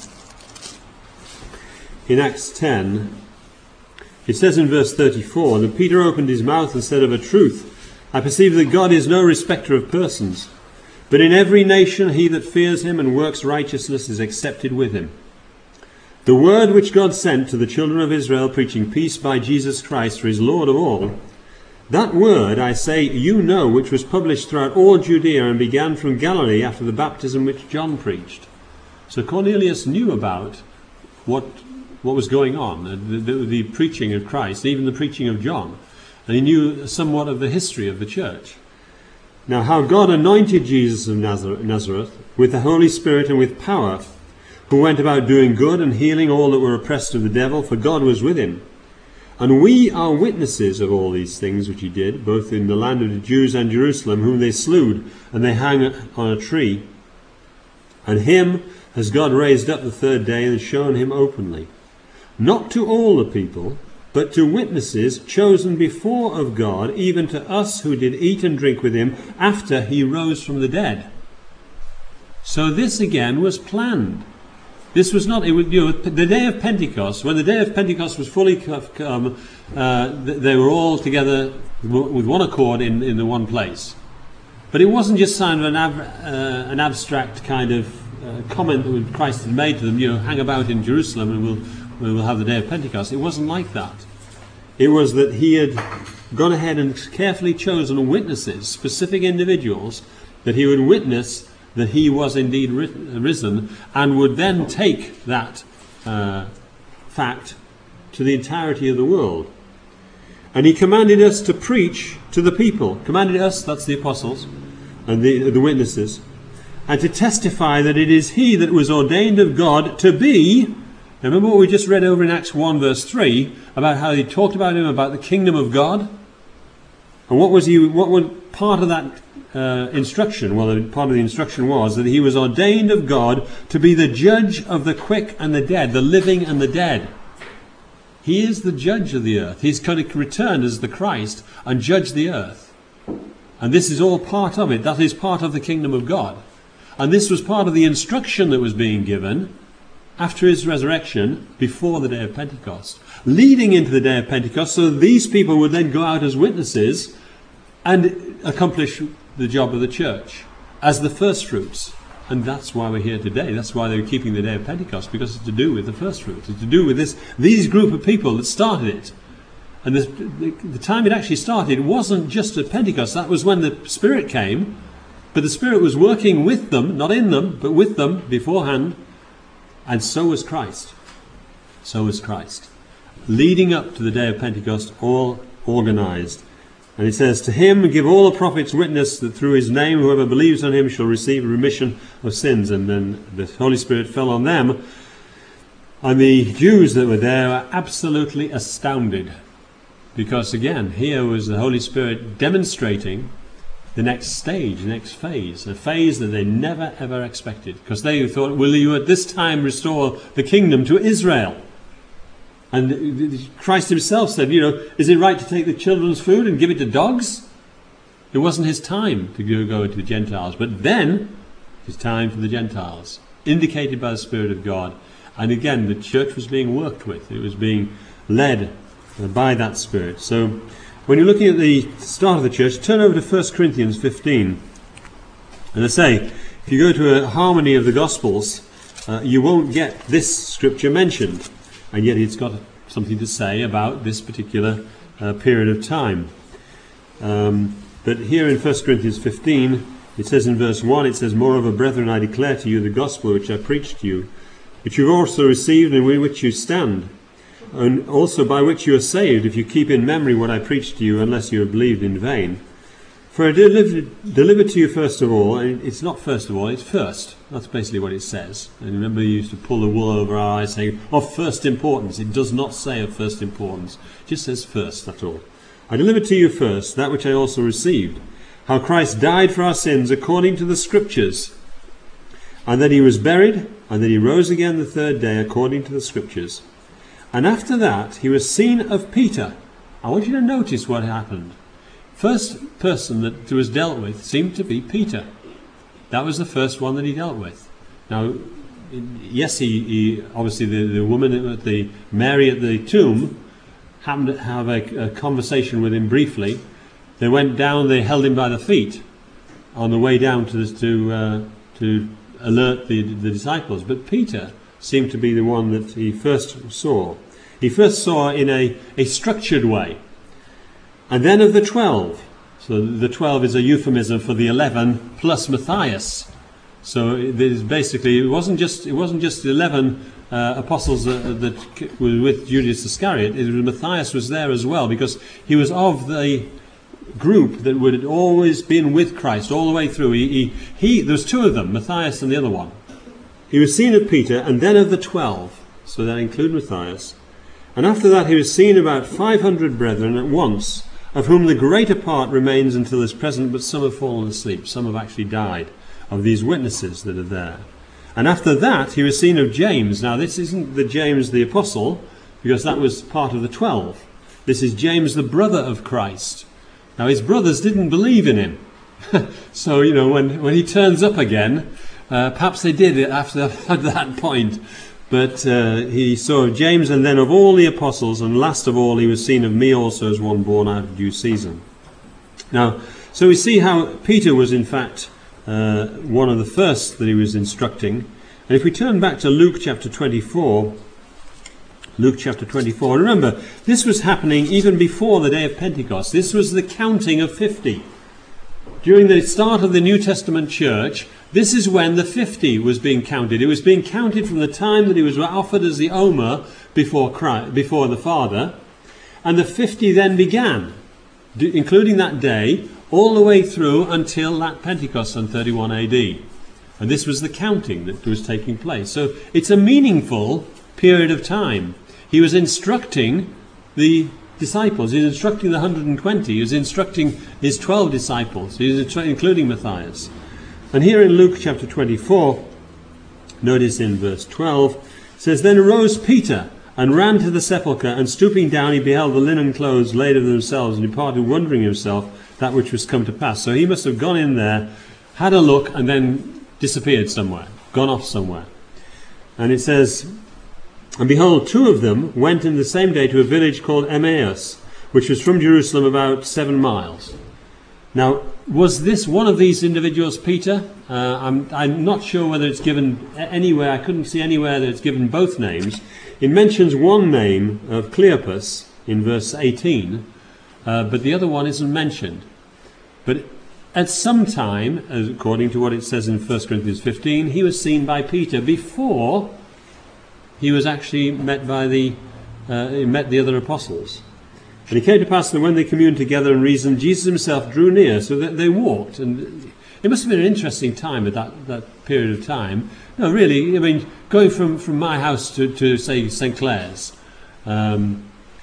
it says in verse 34, that Peter opened his mouth and said, of a truth, I perceive that God is no respecter of persons, but in every nation he that fears him and works righteousness is accepted with him. The word which God sent to the children of Israel, preaching peace by Jesus Christ, for his Lord of all, that word, I say, you know, which was published throughout all Judea and began from Galilee after the baptism which John preached. So Cornelius knew about what was going on, the preaching of Christ, even the preaching of John. And he knew somewhat of the history of the church. Now, how God anointed Jesus of Nazareth with the Holy Spirit and with power, who went about doing good and healing all that were oppressed of the devil, for God was with him. And we are witnesses of all these things which he did, both in the land of the Jews and Jerusalem, whom they slew, and they hang on a tree. And him has God raised up the third day and shown him openly, not to all the people, but to witnesses chosen before of God, even to us who did eat and drink with him after he rose from the dead. So this again was planned. This was not, it was, the day of Pentecost, when the day of Pentecost was fully come, they were all together with one accord in the one place. But it wasn't just kind of an abstract kind of comment that Christ had made to them, hang about in Jerusalem and we'll have the day of Pentecost. It wasn't like that. It was that he had gone ahead and carefully chosen witnesses, specific individuals, that he would witness that he was indeed risen, and would then take that fact to the entirety of the world. And he commanded us to preach to the people. Commanded us, that's the apostles and the witnesses, and to testify that it is he that was ordained of God to be. Now remember what we just read over in Acts 1 verse 3 about how he talked about him, about the kingdom of God. And what was part of that instruction? Well, part of the instruction was that he was ordained of God to be the judge of the quick and the dead, the living and the dead. He is the judge of the earth. He's going to return as the Christ and judge the earth. And this is all part of it. That is part of the kingdom of God. And this was part of the instruction that was being given after his resurrection, before the day of Pentecost, leading into the day of Pentecost, so that these people would then go out as witnesses and accomplish the job of the church as the first fruits. And that's why we're here today. That's why they're keeping the day of Pentecost, because it's to do with the first fruits. It's to do with these group of people that started it. And the time it actually started wasn't just at Pentecost. That was when the Spirit came, but the Spirit was working with them, not in them, but with them beforehand. And so was Christ. So was Christ. Leading up to the day of Pentecost, all organized. And it says, to him give all the prophets witness that through his name whoever believes on him shall receive remission of sins. And then the Holy Spirit fell on them. And the Jews that were there were absolutely astounded. Because again, here was the Holy Spirit demonstrating the next stage, the next phase, a phase that they never ever expected. Because they thought, will you at this time restore the kingdom to Israel? And Christ himself said, is it right to take the children's food and give it to dogs? It wasn't his time to go to the Gentiles. But then, it's time for the Gentiles, indicated by the Spirit of God. And again, the church was being worked with. It was being led by that Spirit. So, when you're looking at the start of the church, turn over to 1 Corinthians 15. And I say, if you go to a harmony of the Gospels, you won't get this scripture mentioned. And yet it's got something to say about this particular period of time. But here in 1 Corinthians 15, it says in verse 1, it says, moreover, brethren, I declare to you the gospel which I preached to you, which you have also received and in which you stand, and also by which you are saved, if you keep in memory what I preached to you, unless you have believed in vain. For I delivered to you first of all, and it's not first of all, it's first. That's basically what it says. And remember, you used to pull the wool over our eyes saying, of first importance. It does not say of first importance. It just says first, that's all. I delivered to you first that which I also received, how Christ died for our sins according to the Scriptures, and that he was buried, and that he rose again the third day according to the Scriptures. And after that, he was seen of Peter. I want you to notice what happened. First person that was dealt with seemed to be Peter. That was the first one that he dealt with. Now, yes, he obviously the woman at Mary at the tomb happened to have a conversation with him briefly. They went down. They held him by the feet on the way down to alert the disciples. But Peter seemed to be the one that he first saw. He first saw in a structured way. And then of the 12. So the 12 is a euphemism for the 11 plus Matthias. So it wasn't just 11 apostles that were with Judas Iscariot. Matthias was there as well, because he was of the group that would have always been with Christ all the way through. There was two of them, Matthias and the other one. He was seen of Peter, and then of the 12. So that included Matthias. And after that he was seen about 500 brethren at once, of whom the greater part remains until this present, but some have fallen asleep. Some have actually died, of these witnesses that are there. And after that he was seen of James. Now this isn't the James the apostle, because that was part of the 12. This is James, the brother of Christ. Now his brothers didn't believe in him. So, when he turns up again, Perhaps they did it after at that point. But he saw of James, and then of all the apostles, and last of all he was seen of me also as one born out of due season. Now, so we see how Peter was in fact one of the first that he was instructing. And if we turn back to Luke chapter 24, remember, this was happening even before the day of Pentecost. This was the counting of 50. During the start of the New Testament church, this is when the 50 was being counted. It was being counted from the time that he was offered as the Omer before the Father. And the 50 then began, including that day, all the way through until that Pentecost on 31 AD. And this was the counting that was taking place. So it's a meaningful period of time. He was instructing the disciples. He was instructing the 120. He was instructing his 12 disciples, including Matthias. And here in Luke chapter 24, notice in verse 12, it says, Then arose Peter and ran to the sepulchre, and stooping down he beheld the linen clothes laid of themselves, and departed wondering himself that which was come to pass. So he must have gone in there, had a look, and then disappeared somewhere, gone off somewhere. And it says, And behold, two of them went in the same day to a village called Emmaus, which was from Jerusalem about 7 miles. Now, was this one of these individuals Peter? I'm not sure whether it's given anywhere. I couldn't see anywhere that it's given both names. It mentions one name of Cleopas in verse 18, but the other one isn't mentioned. But at some time, according to what it says in 1 Corinthians 15, he was seen by Peter before he was actually met by the other apostles. And it came to pass that when they communed together and reasoned, Jesus himself drew near, so that they walked. And it must have been an interesting time at that period of time. No, really, I mean, going from my house to say, St. Clair's, it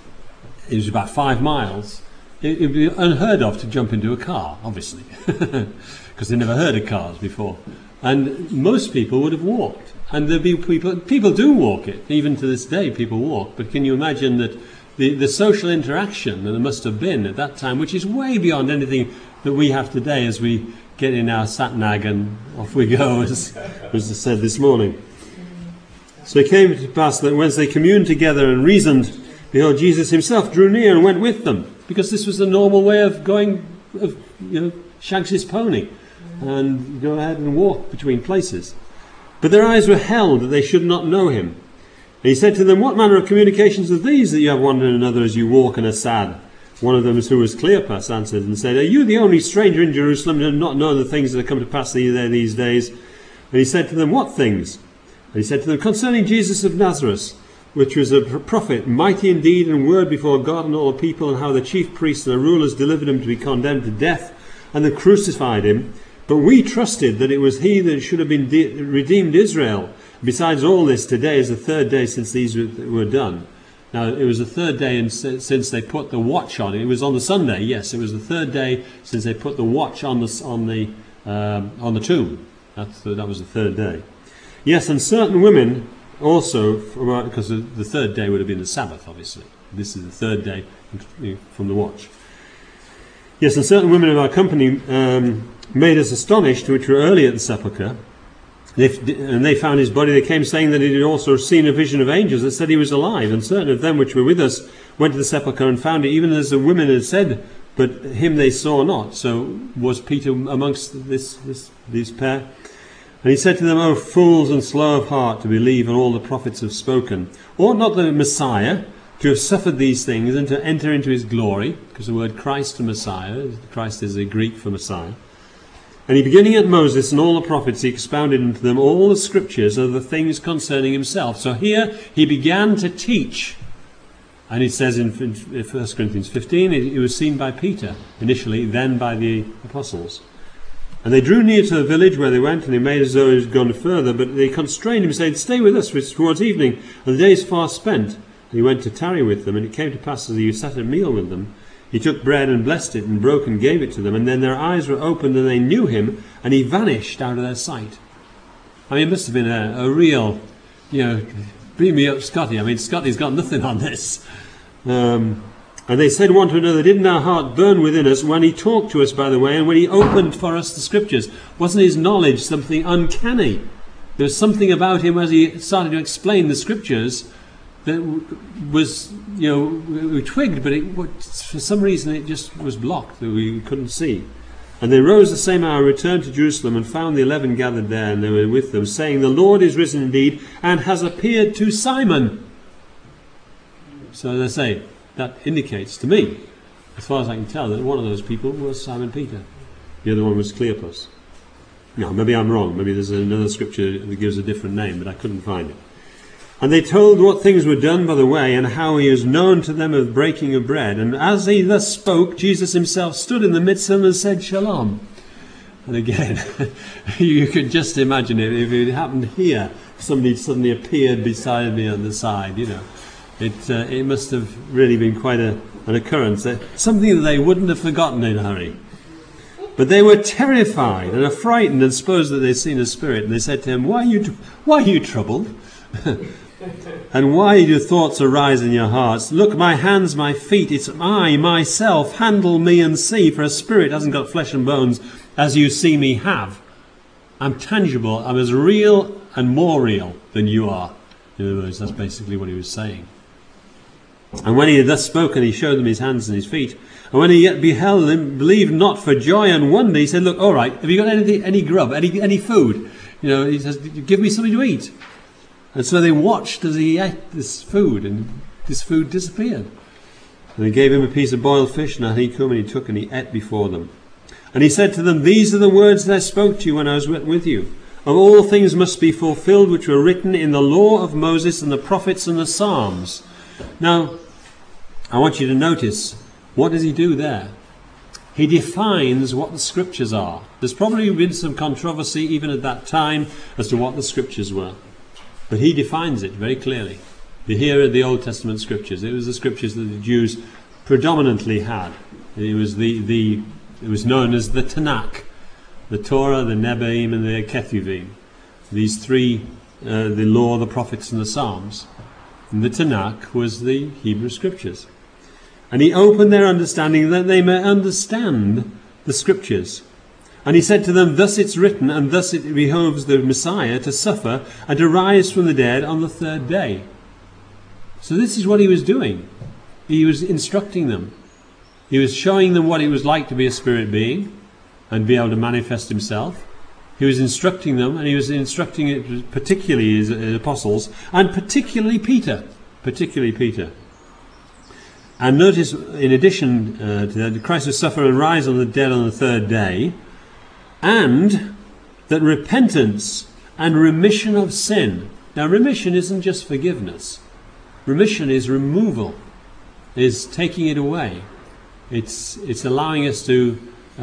was about 5 miles. It would be unheard of to jump into a car, obviously, because they never heard of cars before. And most people would have walked. And there'd be people do walk it. Even to this day, people walk. But can you imagine that the social interaction that there must have been at that time, which is way beyond anything that we have today as we get in our sat-nav and off we go, as I said this morning. So it came to pass that when they communed together and reasoned, behold, Jesus himself drew near and went with them, because this was the normal way of going, shanks his pony and go ahead and walk between places. But their eyes were held that they should not know him. And he said to them, What manner of communications are these that you have one to another as you walk and are sad? One of them, who was Cleopas, answered and said, Are you the only stranger in Jerusalem and do not know the things that have come to pass there these days? And he said to them, What things? And he said to them, Concerning Jesus of Nazareth, which was a prophet, mighty in deed and word before God and all the people, and how the chief priests and the rulers delivered him to be condemned to death, and they crucified him. But we trusted that it was he that should have been redeemed Israel. Besides all this, today is the 3rd day since these were done. Now, it was the 3rd day since they put the watch on. It was on the Sunday, yes. It was the 3rd day since they put the watch on the tomb. That was the 3rd day. Yes, and certain women also, because the 3rd day would have been the Sabbath, obviously. This is the 3rd day from the watch. Yes, and certain women of our company made us astonished, which were early at the sepulchre. And they found his body. They came saying that he had also seen a vision of angels that said he was alive. And certain of them which were with us went to the sepulchre and found it, even as the women had said, but him they saw not. So was Peter amongst these pair? And he said to them, O fools and slow of heart to believe in all the prophets have spoken. Ought not the Messiah to have suffered these things and to enter into his glory? Because the word Christ and Messiah, Christ is the Greek for Messiah. And he, beginning at Moses and all the prophets, he expounded unto them all the scriptures of the things concerning himself. So here he began to teach. And it says in 1 Corinthians 15, it was seen by Peter initially, then by the apostles. And they drew near to the village where they went, and they made as though he had gone further, but they constrained him, saying, Stay with us, for it's towards evening, and the day is far spent. And he went to tarry with them, and it came to pass as he sat at meal with them, he took bread and blessed it, and broke and gave it to them, and then their eyes were opened, and they knew him, and he vanished out of their sight. I mean, it must have been a real, beam me up, Scotty. I mean, Scotty's got nothing on this. And And they said one to another, didn't our heart burn within us when he talked to us by the way, and when he opened for us the scriptures? Wasn't his knowledge something uncanny? There was something about him as he started to explain the scriptures that was, we twigged, but for some reason it just was blocked, that we couldn't see. And they rose the same hour, returned to Jerusalem, and found the 11 gathered there, and they were with them, saying, the Lord is risen indeed, and has appeared to Simon. So as I say, that indicates to me, as far as I can tell, that one of those people was Simon Peter. The other one was Cleopas. Now, maybe I'm wrong. Maybe there's another scripture that gives a different name, but I couldn't find it. And they told what things were done by the way, and how he was known to them of breaking of bread. And as he thus spoke, Jesus himself stood in the midst of them and said, Shalom. And again, you could just imagine it. If it happened here, somebody suddenly appeared beside me on the side, It must have really been quite an occurrence. Something that they wouldn't have forgotten in a hurry. But they were terrified and affrighted and supposed that they'd seen a spirit. And they said to him, Why are you troubled? And why do thoughts arise in your hearts? Look, my hands, my feet, it's I, myself. Handle me and see, for a spirit hasn't got flesh and bones as you see me have. I'm tangible. I'm as real and more real than you are. In other words, that's basically what he was saying. And when he had thus spoken, he showed them his hands and his feet. And when he yet beheld them, believed not for joy and wonder. He said, look, all right, have you got any grub, any food? He says, give me something to eat. And so they watched as he ate this food, and this food disappeared. And they gave him a piece of boiled fish and a honeycomb, and he took and he ate before them. And he said to them, these are the words that I spoke to you when I was with you. Of all things must be fulfilled which were written in the law of Moses and the prophets and the Psalms. Now, I want you to notice, what does he do there? He defines what the scriptures are. There's probably been some controversy even at that time as to what the scriptures were. But he defines it very clearly. Here are the Old Testament scriptures. It was the scriptures that the Jews predominantly had. It was it was known as the Tanakh, the Torah, the Nevi'im, and the Ketuvim. These three, the law, the prophets, and the Psalms. And the Tanakh was the Hebrew scriptures. And he opened their understanding that they may understand the scriptures. And he said to them, thus it's written, and thus it behoves the Messiah to suffer and to rise from the dead on the third day. So this is what he was doing. He was instructing them. He was showing them what it was like to be a spirit being and be able to manifest himself. He was instructing them, and he was instructing it particularly his apostles, and particularly Peter. And notice, in addition to that, Christ will suffer and rise on the dead on the third day, and that repentance and remission of sin. Now, remission isn't just forgiveness. Remission is removal, is taking it away. It's allowing us to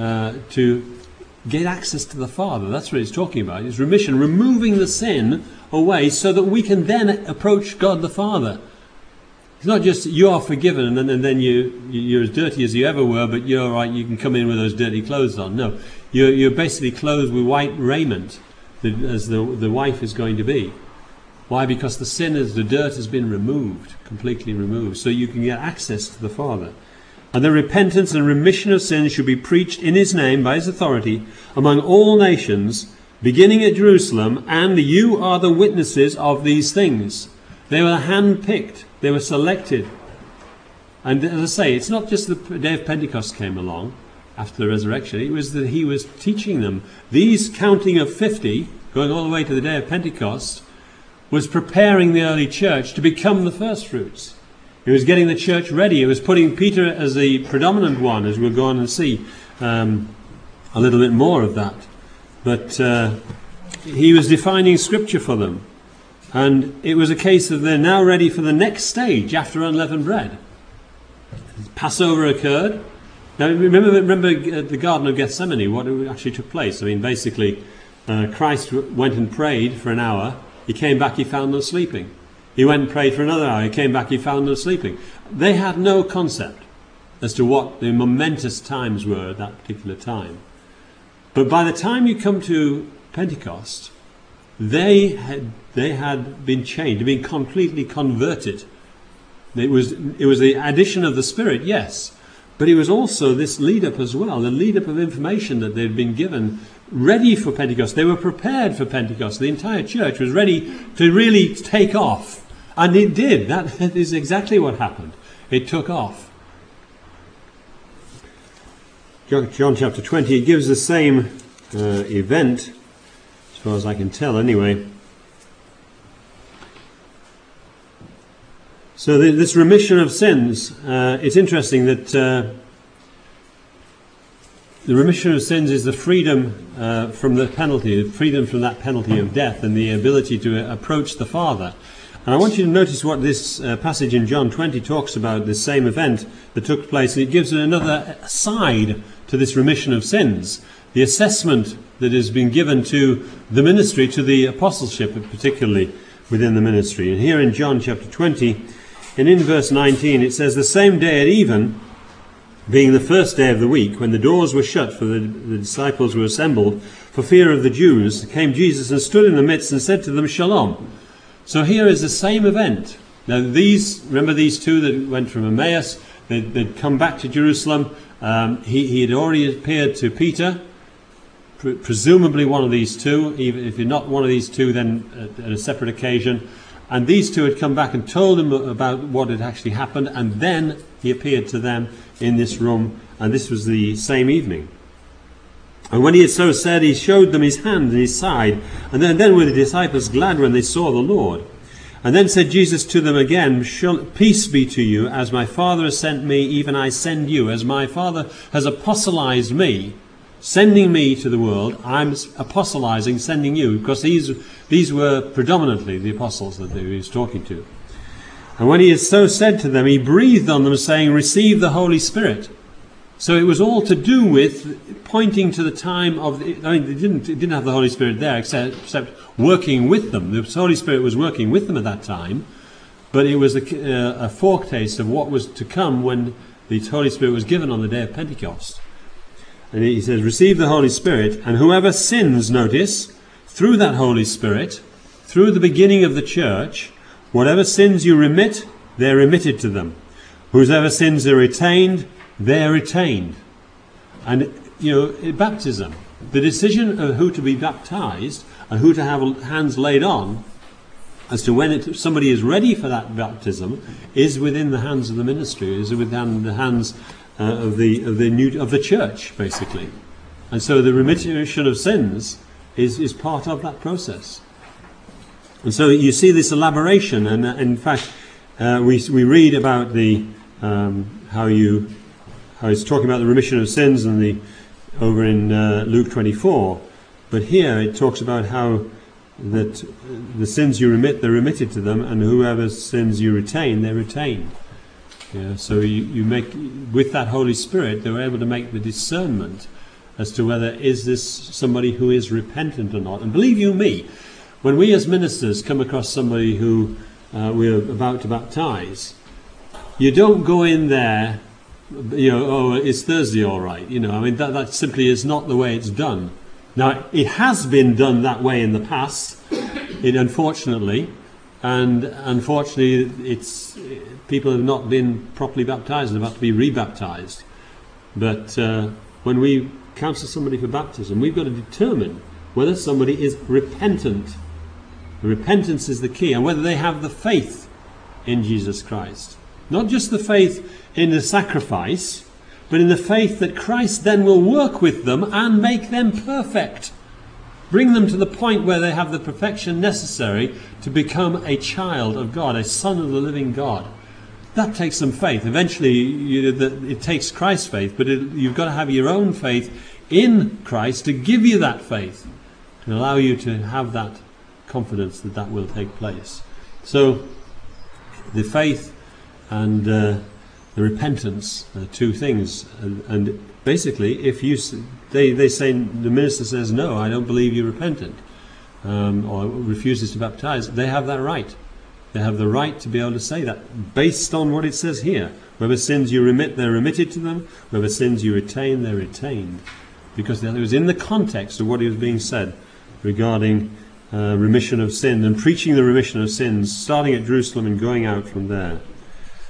get access to the Father. That's what it's talking about. It's remission, removing the sin away so that we can then approach God the Father. It's not just you are forgiven and then you're as dirty as you ever were, but you're all right, you can come in with those dirty clothes on. No, you're basically clothed with white raiment, as the wife is going to be. Why? Because the dirt has been removed, completely removed, so you can get access to the Father. And the repentance and remission of sins should be preached in his name, by his authority, among all nations, beginning at Jerusalem, and you are the witnesses of these things. They were hand-picked. They were selected. And as I say, it's not just the day of Pentecost came along after the resurrection. It was that he was teaching them. These counting of 50, going all the way to the day of Pentecost, was preparing the early church to become the first fruits. It was getting the church ready. It was putting Peter as the predominant one, as we'll go on and see a little bit more of that. But he was defining scripture for them. And it was a case of they're now ready for the next stage after unleavened bread. Passover occurred. Now remember the Garden of Gethsemane, what actually took place. I mean, basically, Christ went and prayed for an hour. He came back, he found them sleeping. He went and prayed for another hour. He came back, he found them sleeping. They had no concept as to what the momentous times were at that particular time. But by the time you come to Pentecost, they had been changed, been completely converted It was the addition of the Spirit, yes, but it was also this lead-up as well, the lead-up of information that they'd been given, ready for Pentecost. They were prepared for Pentecost. The entire church was ready to really take off. And it did. That is exactly what happened. It took off. John chapter 20, it gives the same event, as far as I can tell anyway. So this remission of sins, it's interesting that the remission of sins is the freedom from the penalty, the freedom from that penalty of death, and the ability to approach the Father. And I want you to notice what this passage in John 20 talks about, this same event that took place. And it gives another side to this remission of sins, the assessment that has been given to the ministry, to the apostleship, particularly within the ministry. And here in John chapter 20, and in verse 19, it says, "The same day at even, being the first day of the week, when the doors were shut, for the disciples were assembled for fear of the Jews, came Jesus and stood in the midst and said to them, Shalom." So here is the same event. Now remember these two that went from Emmaus, they'd come back to Jerusalem. He had already appeared to Peter, presumably one of these two. Even if you're not one of these two, then at a separate occasion. And these two had come back and told him about what had actually happened, and then he appeared to them in this room, and this was the same evening. And when he had so said, he showed them his hand and his side, and then were the disciples glad when they saw the Lord. And then said Jesus to them again, "Peace be to you, as my Father has sent me, even I send you." As my Father has apostolized me, sending me to the world, I'm apostolizing, sending you, because these were predominantly the apostles that he was talking to. And when he had so said to them, he breathed on them, saying, "Receive the Holy Spirit." So it was all to do with pointing to the time of... it didn't have the Holy Spirit there, except working with them. The Holy Spirit was working with them at that time, but it was a foretaste of what was to come when the Holy Spirit was given on the day of Pentecost. And he says, "Receive the Holy Spirit, and whoever sins," notice, "through that Holy Spirit, through the beginning of the church, whatever sins you remit, they're remitted to them. Whosever sins are retained, they're retained." And, baptism, the decision of who to be baptized and who to have hands laid on, as to when somebody is ready for that baptism, is within the hands of the ministry, is within the hands of the church, basically. And so the remission of sins is part of that process. And so you see this elaboration, and in fact, we read about the how it's talking about the remission of sins over in Luke 24, but here it talks about how that the sins you remit, they're remitted to them, and whoever sins you retain, they're retained. So you make, with that Holy Spirit, they were able to make the discernment as to whether is this somebody who is repentant or not. And believe you me, when we as ministers come across somebody who we're about to baptize, you don't go in there, "Oh, it's Thursday, all right." That simply is not the way it's done. Now, it has been done that way in the past, unfortunately, and unfortunately, people have not been properly baptized and have to be rebaptized. But when we counsel somebody for baptism, we've got to determine whether somebody is repentant. The repentance is the key, and whether they have the faith in Jesus Christ. Not just the faith in the sacrifice, but in the faith that Christ then will work with them and make them perfect. Bring them to the point where they have the perfection necessary to become a child of God, a son of the living God. That takes some faith. Eventually, it takes Christ's faith, but you've got to have your own faith in Christ to give you that faith, and allow you to have that confidence that will take place. So, the faith and the repentance are two things. And basically, if they say, the minister says, "No, I don't believe you're repentant," or refuses to baptize, they have that right. They have the right to be able to say that, based on what it says here. Whoever sins you remit, they're remitted to them. Whoever sins you retain, they're retained. Because it was in the context of what was being said regarding remission of sin and preaching the remission of sins, starting at Jerusalem and going out from there.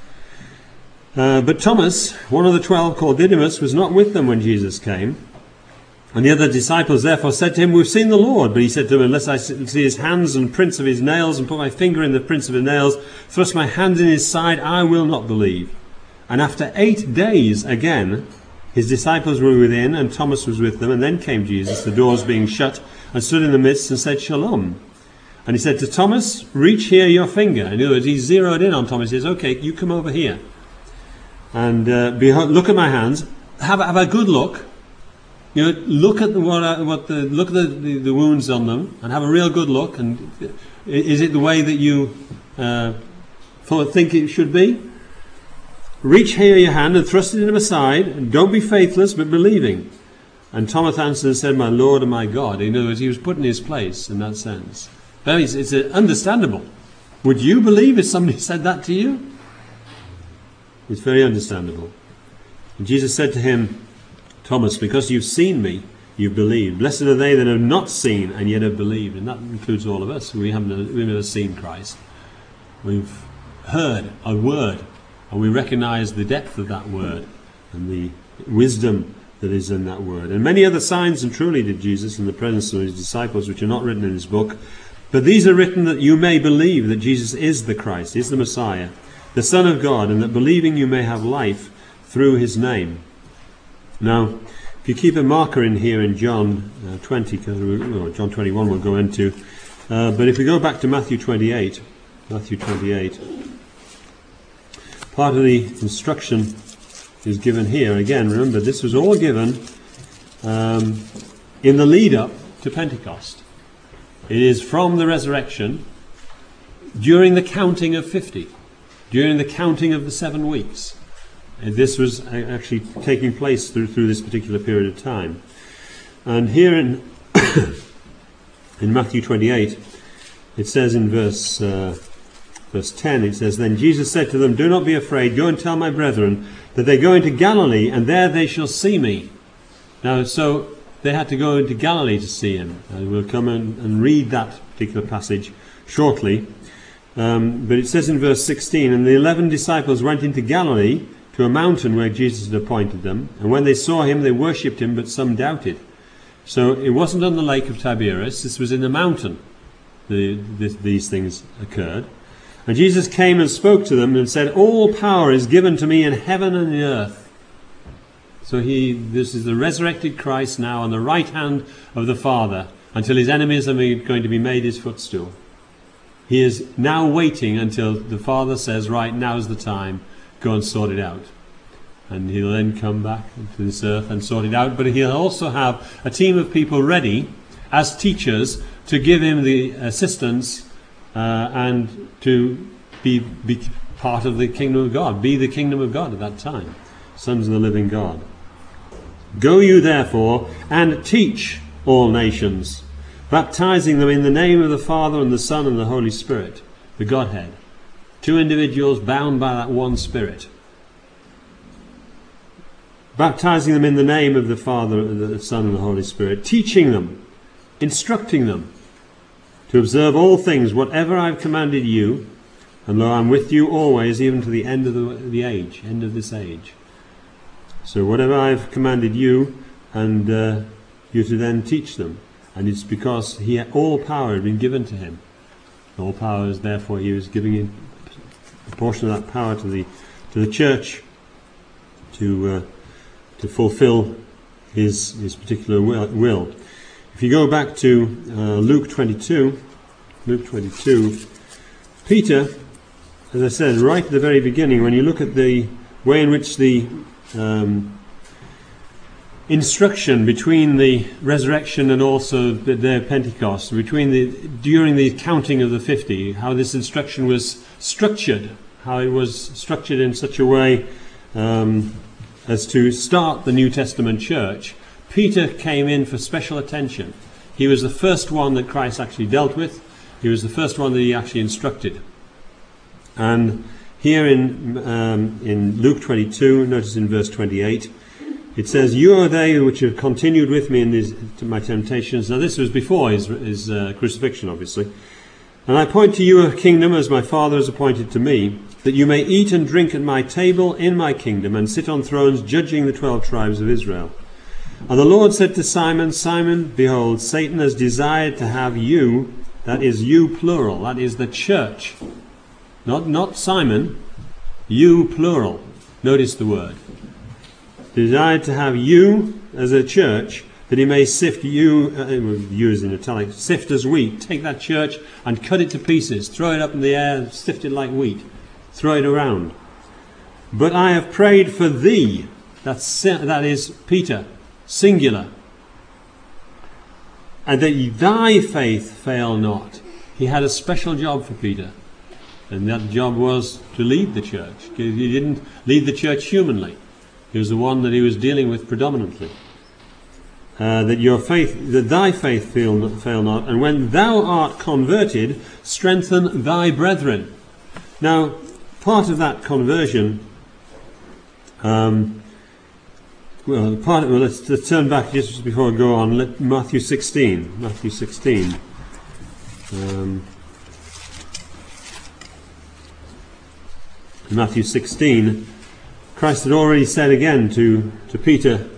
But Thomas, one of the 12, called Didymus, was not with them when Jesus came. And the other disciples therefore said to him, "We've seen the Lord." But he said to them, "Unless I see his hands and prints of his nails, and put my finger in the prints of his nails, thrust my hand in his side, I will not believe." And after 8 days again, his disciples were within, and Thomas was with them. And then came Jesus, the doors being shut, and stood in the midst and said, "Shalom." And he said to Thomas, "Reach here your finger." In other words, he zeroed in on Thomas. He says, "Okay, you come over here. And behold, look at my hands. Have a good look. You know, look at the wounds on them, and have a real good look. And is it the way that you think it should be? Reach here your hand and thrust it in my side, and don't be faithless, but believing." And Thomas answered and said, "My Lord and my God." In other words, he was put in his place in that sense. But it's understandable. Would you believe if somebody said that to you? It's very understandable. And Jesus said to him, "Thomas, because you've seen me, you've believed. Blessed are they that have not seen and yet have believed." And that includes all of us. We've never seen Christ. We've heard a word, and we recognize the depth of that word and the wisdom that is in that word. And many other signs and truly did Jesus in the presence of his disciples, which are not written in this book. But these are written that you may believe that Jesus is the Christ, is the Messiah, the Son of God, and that believing you may have life through his name. Now, if you keep a marker in here in John 20, John 21 we'll go into, but if we go back to Matthew 28, part of the instruction is given here. Again, remember, this was all given in the lead up to Pentecost. It is from the resurrection, during the counting of 50, during the counting of the 7 weeks. And this was actually taking place through this particular period of time. And here in Matthew 28, it says in verse 10, it says, "Then Jesus said to them, 'Do not be afraid. Go and tell my brethren that they go into Galilee, and there they shall see me.'" Now, so they had to go into Galilee to see him. And we'll come and read that particular passage shortly. But it says in verse 16, "And the 11 disciples went into Galilee, to a mountain where Jesus had appointed them. And when they saw him, they worshipped him, but some doubted." So it wasn't on the lake of Tiberias. This was in the mountain. These things occurred. And Jesus came and spoke to them and said, "All power is given to me in heaven and in earth." So this is the resurrected Christ now on the right hand of the Father, until his enemies are going to be made his footstool. He is now waiting until the Father says, "Right, now's the time. Go and sort it out." And he'll then come back to this earth and sort it out. But he'll also have a team of people ready as teachers to give him the assistance and to be part of the kingdom of God. Be the kingdom of God at that time. Sons of the living God. "Go you therefore and teach all nations, baptizing them in the name of the Father and the Son and the Holy Spirit," the Godhead. 2 individuals bound by that one Spirit. Baptizing them in the name of the Father, the Son and the Holy Spirit, teaching them, instructing them to observe all things, whatever I have commanded you, and lo, I am with you always, even to the end of the age, end of this age. So whatever I have commanded you, and you to then teach them. And it's because all power had been given to him. All power is therefore he was giving in a portion of that power to the church to fulfill his particular will. If you go back to Luke 22, Peter, as I said right at the very beginning, when you look at the way in which the instruction between the resurrection and also the day of Pentecost, during the counting of the 50, how this instruction was structured, how it was structured in such a way as to start the New Testament church. Peter came in for special attention. He was the first one that Christ actually dealt with. He was the first one that he actually instructed. And here in Luke 22, notice in verse 28, it says, "You are they which have continued with me in my temptations." Now this was before his crucifixion, obviously. "And I appoint to you a kingdom as my Father has appointed to me, that you may eat and drink at my table in my kingdom, and sit on thrones judging the 12 tribes of Israel. And the Lord said to Simon, Simon, behold, Satan has desired to have you, that is you plural, that is the church, not Simon, you plural. Notice the word. Desired to have you as a church, that he may sift you, you is in italics, sift as wheat. Take that church and cut it to pieces, throw it up in the air, sift it like wheat, throw it around. But I have prayed for thee, that is Peter, singular, and that thy faith fail not. He had a special job for Peter, and that job was to lead the church. He didn't lead the church humanly. He was the one that he was dealing with predominantly. That thy faith fail not, and when thou art converted, strengthen thy brethren. Now, part of that conversion, let's turn back just before I go on. Matthew 16. Matthew 16. Matthew 16, Christ had already said again to Peter,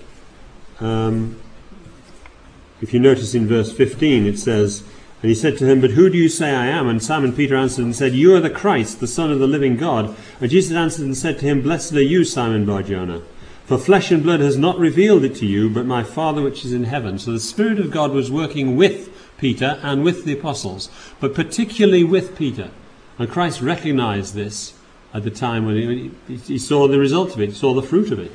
if you notice in verse 15 it says, and he said to him, but who do you say I am? And Simon Peter answered and said, you are the Christ, the Son of the living God. And Jesus answered and said to him, blessed are you, Simon Bar-Jonah, for flesh and blood has not revealed it to you, but my Father which is in heaven. So the Spirit of God was working with Peter and with the apostles, but particularly with Peter. And Christ recognized this at the time when he saw the result of it, he saw the fruit of it.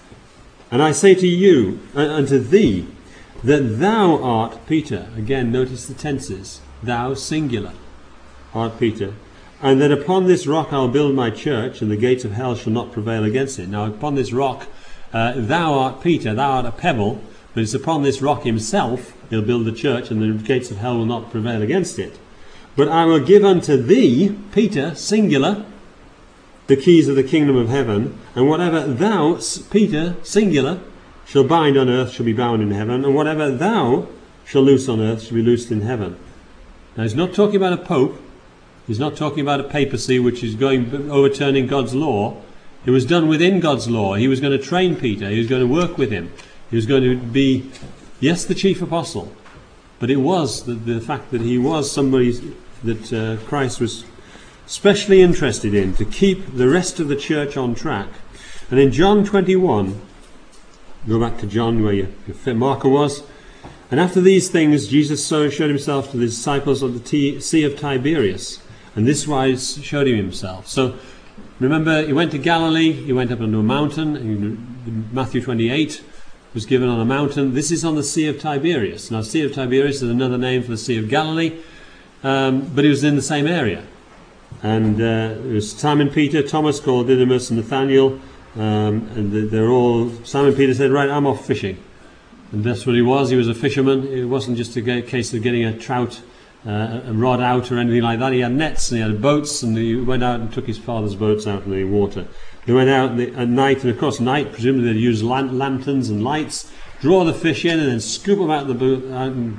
And I say to you, and to thee, that thou art Peter. Again, notice the tenses. Thou, singular, art Peter. And that upon this rock I'll build my church, and the gates of hell shall not prevail against it. Now, upon this rock, thou art Peter, thou art a pebble, but it's upon this rock himself he'll build the church, and the gates of hell will not prevail against it. But I will give unto thee, Peter, singular, the keys of the kingdom of heaven, and whatever thou, Peter, singular, shall bind on earth shall be bound in heaven, and whatever thou shall loose on earth shall be loosed in heaven. Now he's not talking about a pope, he's not talking about a papacy which is overturning God's law. It was done within God's law. He was going to train Peter, he was going to work with him, he was going to be, yes, the chief apostle, but it was the fact that he was somebody that Christ was specially interested in, to keep the rest of the church on track. And in John 21, go back to John where your marker was. And after these things, Jesus showed himself to the disciples of the Sea of Tiberias. And this wise showed him himself. So remember, he went to Galilee, he went up onto a mountain. In Matthew 28 was given on a mountain. This is on the Sea of Tiberias. Now, Sea of Tiberias is another name for the Sea of Galilee, but it was in the same area. And it was Simon Peter, Thomas called Didymus, and Nathaniel. And they're all, Simon Peter said, right, I'm off fishing. And that's what he was. He was a fisherman. It wasn't just a case of getting a trout, a rod out or anything like that. He had nets and he had boats, and he went out and took his father's boats out in the water. They went out at night, and of course night, presumably they'd use lanterns and lights, draw the fish in, and then scoop them out of the boat in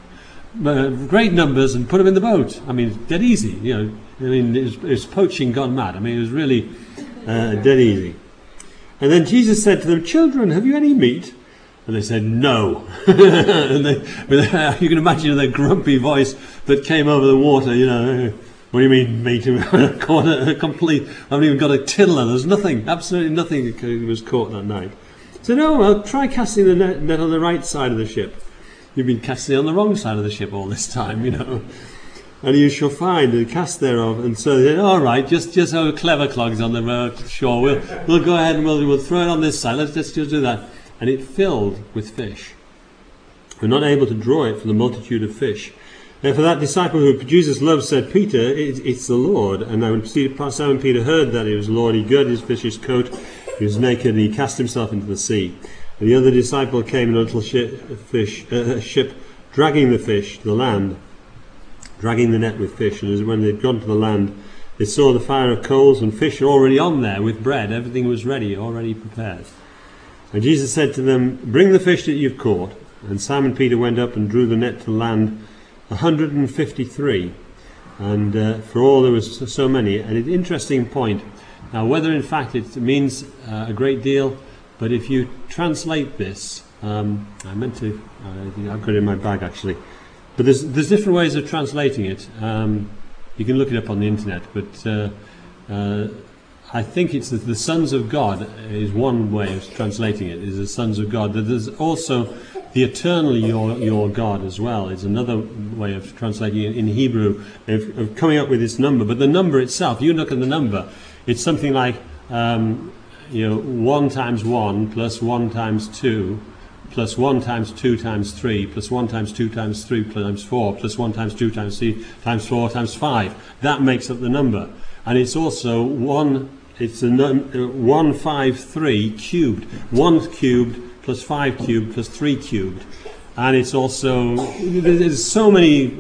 great numbers and put them in the boat. I mean, dead easy, you know. I mean, it was poaching gone mad. I mean, it was really dead easy. And then Jesus said to them, children, have you any meat? And they said, no. And you can imagine the grumpy voice that came over the water, you know. What do you mean, meat? I haven't even got a tiddler. There's nothing, absolutely nothing was caught that night. So no, well, try casting the net on the right side of the ship. You've been casting on the wrong side of the ship all this time, you know. And you shall find and cast thereof. And so they said, all right, just our clever clogs on the shore. We'll go ahead and we'll throw it on this side. Let's just do that. And it filled with fish. We're not able to draw it for the multitude of fish. Therefore that disciple who Jesus loved said, Peter, it's the Lord. And now when Simon Peter heard that it was the Lord, he girded his fish's coat, he was naked, and he cast himself into the sea. And the other disciple came in a little ship, dragging the fish to the land, dragging the net with fish. And when they'd gone to the land, they saw the fire of coals and fish already on there with bread. Everything was ready, already prepared. And Jesus said to them, bring the fish that you've caught. And Simon Peter went up and drew the net to land, 153. And for all there was so many. And an interesting point. Now, whether in fact it means a great deal, but if you translate this, I meant to, I've got it in my bag actually, but there's different ways of translating it. You can look it up on the internet, but I think it's the sons of God is one way of translating it, is the sons of God. There's also the eternal your God as well is another way of translating it in Hebrew, of coming up with this number. But the number itself, you look at the number, it's something like 1 times 1 plus 1 times 2 plus 1 times 2 times 3 plus 1 times 2 times 3 times 4 plus 1 times 2 times 3 times 4 times 5. That makes up the number. And it's also 153 cubed. 1 cubed plus 5 cubed plus 3 cubed. And it's also, there's so many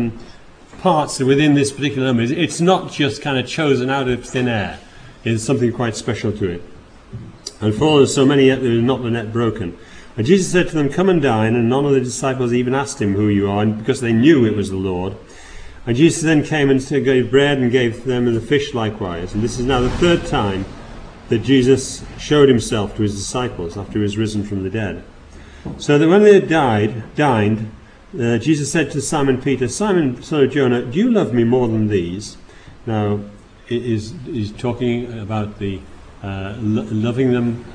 parts within this particular number. It's not just kind of chosen out of thin air. There's something quite special to it. And for there's so many yet there is not the net broken. And Jesus said to them, "Come and dine," and none of the disciples even asked him who you are, because they knew it was the Lord. And Jesus then came and gave bread and gave them the fish likewise. And this is now the third time that Jesus showed himself to his disciples after he was risen from the dead. So that when they had dined, Jesus said to Simon Peter, "Simon, son of Jonah, do you love me more than these?" Now, he's talking about the loving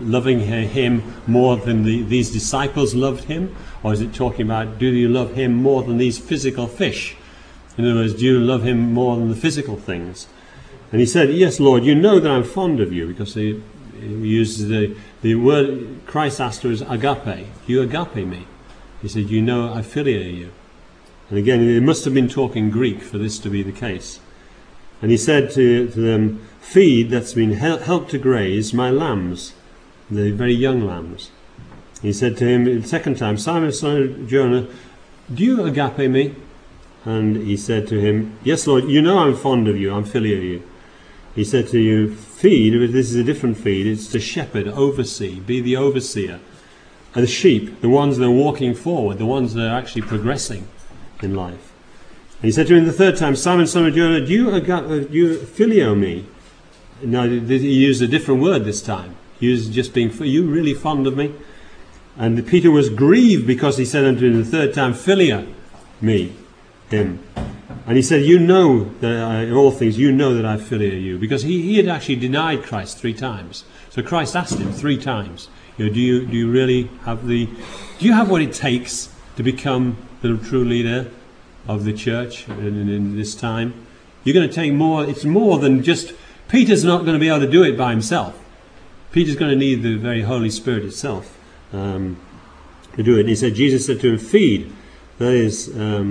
him more than these disciples loved him, or is it talking about, do you love him more than these physical fish? In other words, do you love him more than the physical things? And he said, "Yes, Lord, you know that I'm fond of you," because he uses the word. Christ asked her, is agape. "Do you agape me?" He said, "You know I philia you." And again, they must have been talking Greek for this to be the case. And he said to them, "Feed," that's been helped to graze, "my lambs," the very young lambs. He said to him the second time, "Simon, son of Jonah, do you agape me?" And he said to him, "Yes, Lord, you know I'm fond of you, I'm philia you." He said to you, "Feed," but this is a different feed, it's to shepherd, oversee, be the overseer. And the sheep, the ones that are walking forward, the ones that are actually progressing in life. And he said to him the third time, "Simon, son of Jonah, do you phileo me?" Now, he used a different word this time. He used just being, "Are you really fond of me?" And Peter was grieved because he said unto him the third time, "Philia me," him. And he said, "You know that in all things, you know that I philia you." Because he had actually denied Christ 3 times. So Christ asked him 3 times, do you really have do you have what it takes to become the true leader of the church in this time? You're going to take more. It's more than just, Peter's not going to be able to do it by himself. Peter's going to need the very Holy Spirit itself to do it. And he said, Jesus said to him, "Feed," that is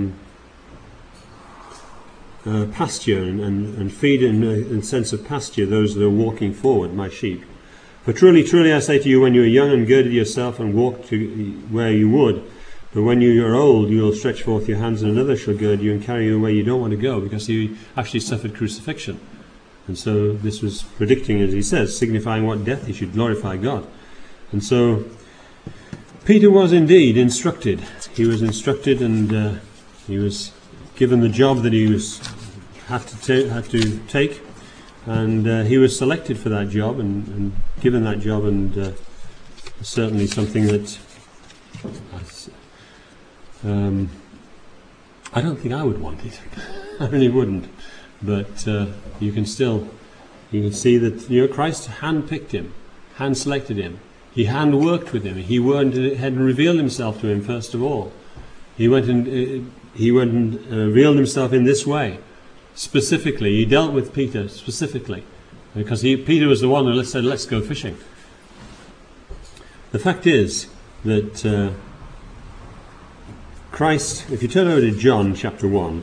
pasture, and feed in sense of pasture those that are walking forward, my sheep. "For truly, truly I say to you, when you are young and girded yourself and walk to where you would, but when you are old, you will stretch forth your hands and another shall gird you and carry you where you don't want to go," because he actually suffered crucifixion. And so this was predicting, as he says, signifying what death he should glorify God. And so Peter was indeed instructed. He was instructed, and he was given the job that he had to take, and he was selected for that job and given that job, and certainly something that I don't think I would want it. I really wouldn't. But you can see that Christ hand-picked him, hand-selected him. He hand-worked with him. He had revealed himself to him first of all. He went and revealed himself in this way, specifically. He dealt with Peter specifically, because Peter was the one who said, "Let's go fishing." The fact is that Christ, if you turn over to John chapter 1,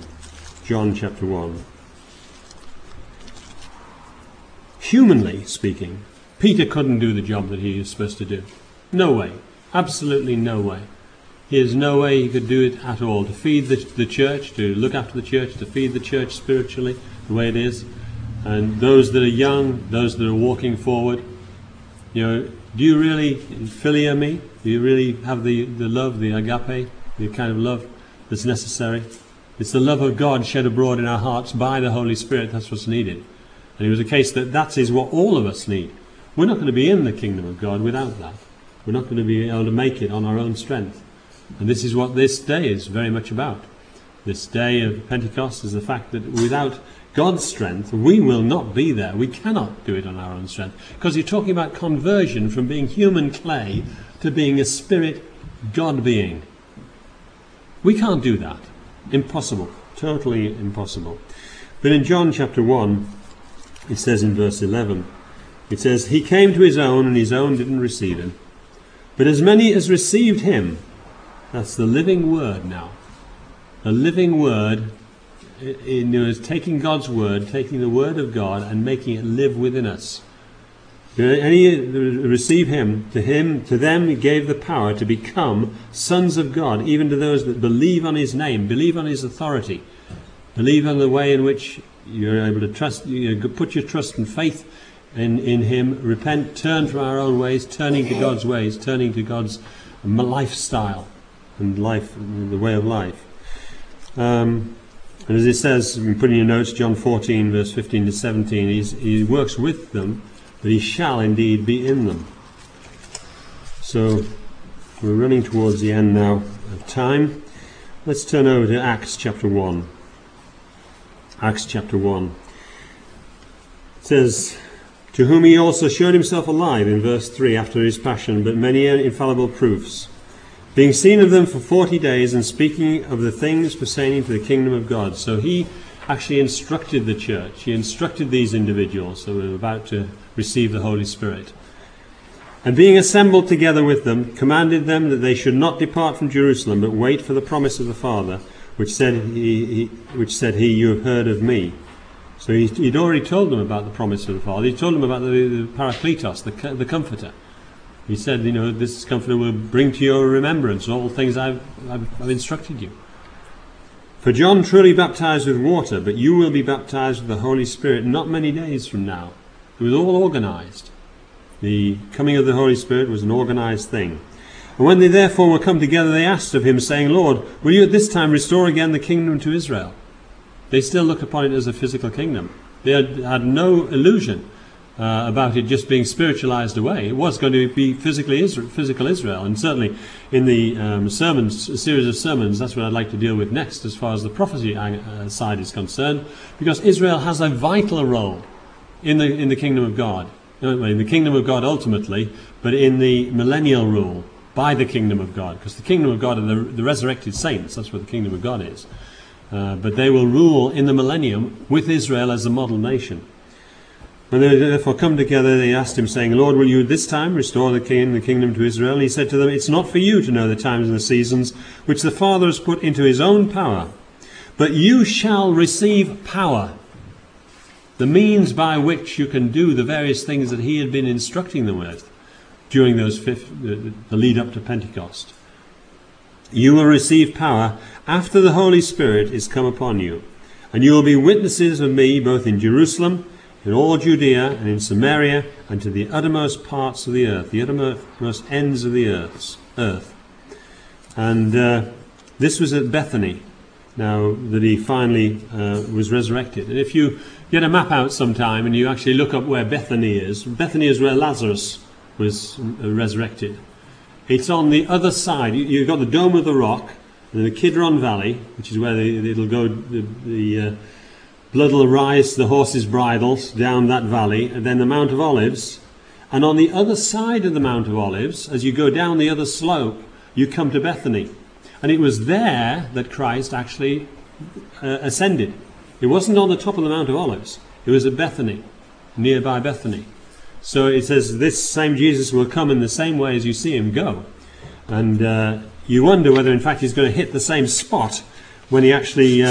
humanly speaking, Peter couldn't do the job that he was supposed to do. No way. Absolutely no way. There's no way he could do it at all. To feed the church, to look after the church, to feed the church spiritually, the way it is. And those that are young, those that are walking forward, do you really philia me? Do you really have the love, the agape, the kind of love that's necessary? It's the love of God shed abroad in our hearts by the Holy Spirit. That's what's needed. And it was a case that is what all of us need. We're not going to be in the kingdom of God without that. We're not going to be able to make it on our own strength. And this is what this day is very much about. This day of Pentecost is the fact that without God's strength, we will not be there. We cannot do it on our own strength. Because you're talking about conversion from being human clay to being a spirit God being. We can't do that. Impossible. Totally impossible. But in John chapter 1, it says in verse 11, it says, "He came to his own, and his own didn't receive him. But as many as received him," that's the living word now. A living word is taking God's word, taking the word of God and making it live within us. Any receive him, to them he gave the power to become sons of God, even to those that believe on his name, believe on his authority, believe on the way in which you're able to trust, put your trust and faith in him, repent, turn from our own ways, turning to God's ways, turning to God's lifestyle and life, the way of life. And as it says, you put in your notes, John 14, verse 15 to 17, he works with them, but he shall indeed be in them. So we're running towards the end now of time. Let's turn over to Acts chapter 1. Acts chapter 1. It says, "To whom he also showed himself alive," in verse 3, "after his passion, but many infallible proofs, being seen of them for 40 days, and speaking of the things pertaining to the kingdom of God." So he actually instructed the church. He instructed these individuals that were about to receive the Holy Spirit. "And being assembled together with them, commanded them that they should not depart from Jerusalem, but wait for the promise of the Father, which said he, you have heard of me." So he'd already told them about the promise of the Father. He told them about the Parakletos, the Comforter. He said, this Comforter will bring to your remembrance all things I've instructed you. "For John truly baptized with water, but you will be baptized with the Holy Spirit not many days from now." It was all organized. The coming of the Holy Spirit was an organized thing. "And when they therefore were come together, they asked of him, saying, Lord, will you at this time restore again the kingdom to Israel?" They still looked upon it as a physical kingdom. They had no illusion about it just being spiritualized away. It was going to be physical Israel. And certainly in the series of sermons, that's what I'd like to deal with next as far as the prophecy side is concerned, because Israel has a vital role in the kingdom of God. In the kingdom of God ultimately, but in the millennial rule by the kingdom of God. Because the kingdom of God are the resurrected saints. That's what the kingdom of God is. But they will rule in the millennium with Israel as the model nation. When they therefore come together, they asked him, saying, Lord, will you this time restore the kingdom to Israel? And he said to them, it's not for you to know the times and the seasons which the Father has put into his own power, but you shall receive power. The means by which you can do the various things that he had been instructing them with during the lead up to Pentecost. You will receive power after the Holy Spirit is come upon you, and you will be witnesses of me both in Jerusalem, in all Judea, and in Samaria, and to the uttermost parts of the earth, the uttermost ends of the earth. And this was at Bethany, now that he finally was resurrected. And if you get a map out sometime and you actually look up where Bethany is where Lazarus was resurrected. It's on the other side. You've got the Dome of the Rock, and the Kidron Valley, which is where it'll go, the blood will rise to the horses' bridles down that valley, and then the Mount of Olives. And on the other side of the Mount of Olives, as you go down the other slope, you come to Bethany. And it was there that Christ actually ascended. It wasn't on the top of the Mount of Olives. It was at Bethany, nearby Bethany. So it says this same Jesus will come in the same way as you see him go. And you wonder whether in fact he's going to hit the same spot when he actually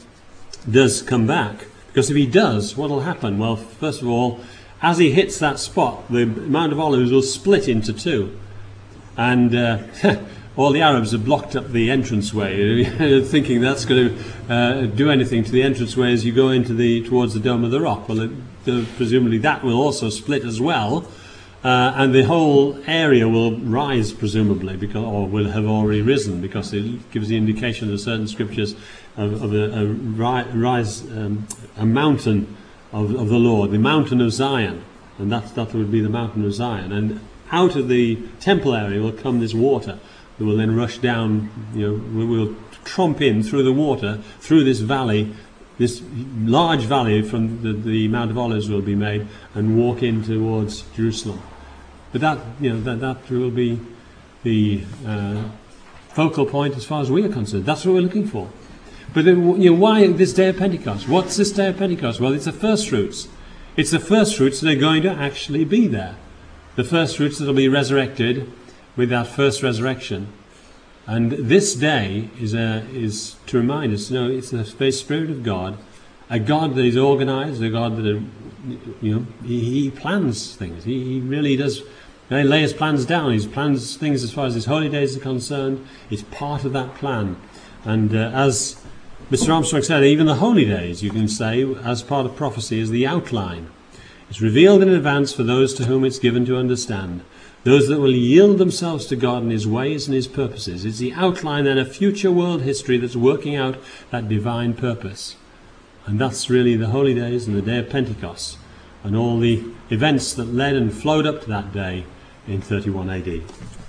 does come back. Because if he does, what will happen? Well, first of all, as he hits that spot, the Mount of Olives will split into two. And all the Arabs have blocked up the entranceway, thinking that's going to do anything to the entranceway as you go into towards the Dome of the Rock. Well, presumably that will also split as well, and the whole area will rise, presumably, because, or will have already risen, because it gives the indication of certain scriptures of a mountain of the Lord, the mountain of Zion, and that would be the mountain of Zion. And out of the temple area will come this water that will then rush down. Will tromp in through the water, through this valley. This large valley from the Mount of Olives will be made, and walk in towards Jerusalem. But that will be the focal point as far as we are concerned. That's what we're looking for. But why this day of Pentecost? What's this day of Pentecost? Well, it's the first fruits. It's the first fruits that are going to actually be there. The first fruits that will be resurrected with that first resurrection. And this day is to remind us, it's the very Spirit of God, a God that is organised, a God that he plans things. He really does. He lays plans down. He plans things as far as his holy days are concerned. It's part of that plan. And as Mr. Armstrong said, even the holy days, you can say, as part of prophecy, is the outline. It's revealed in advance for those to whom it's given to understand. Those that will yield themselves to God and his ways and his purposes. It's the outline then of future world history that's working out that divine purpose. And that's really the holy days and the day of Pentecost and all the events that led and flowed up to that day in 31 AD.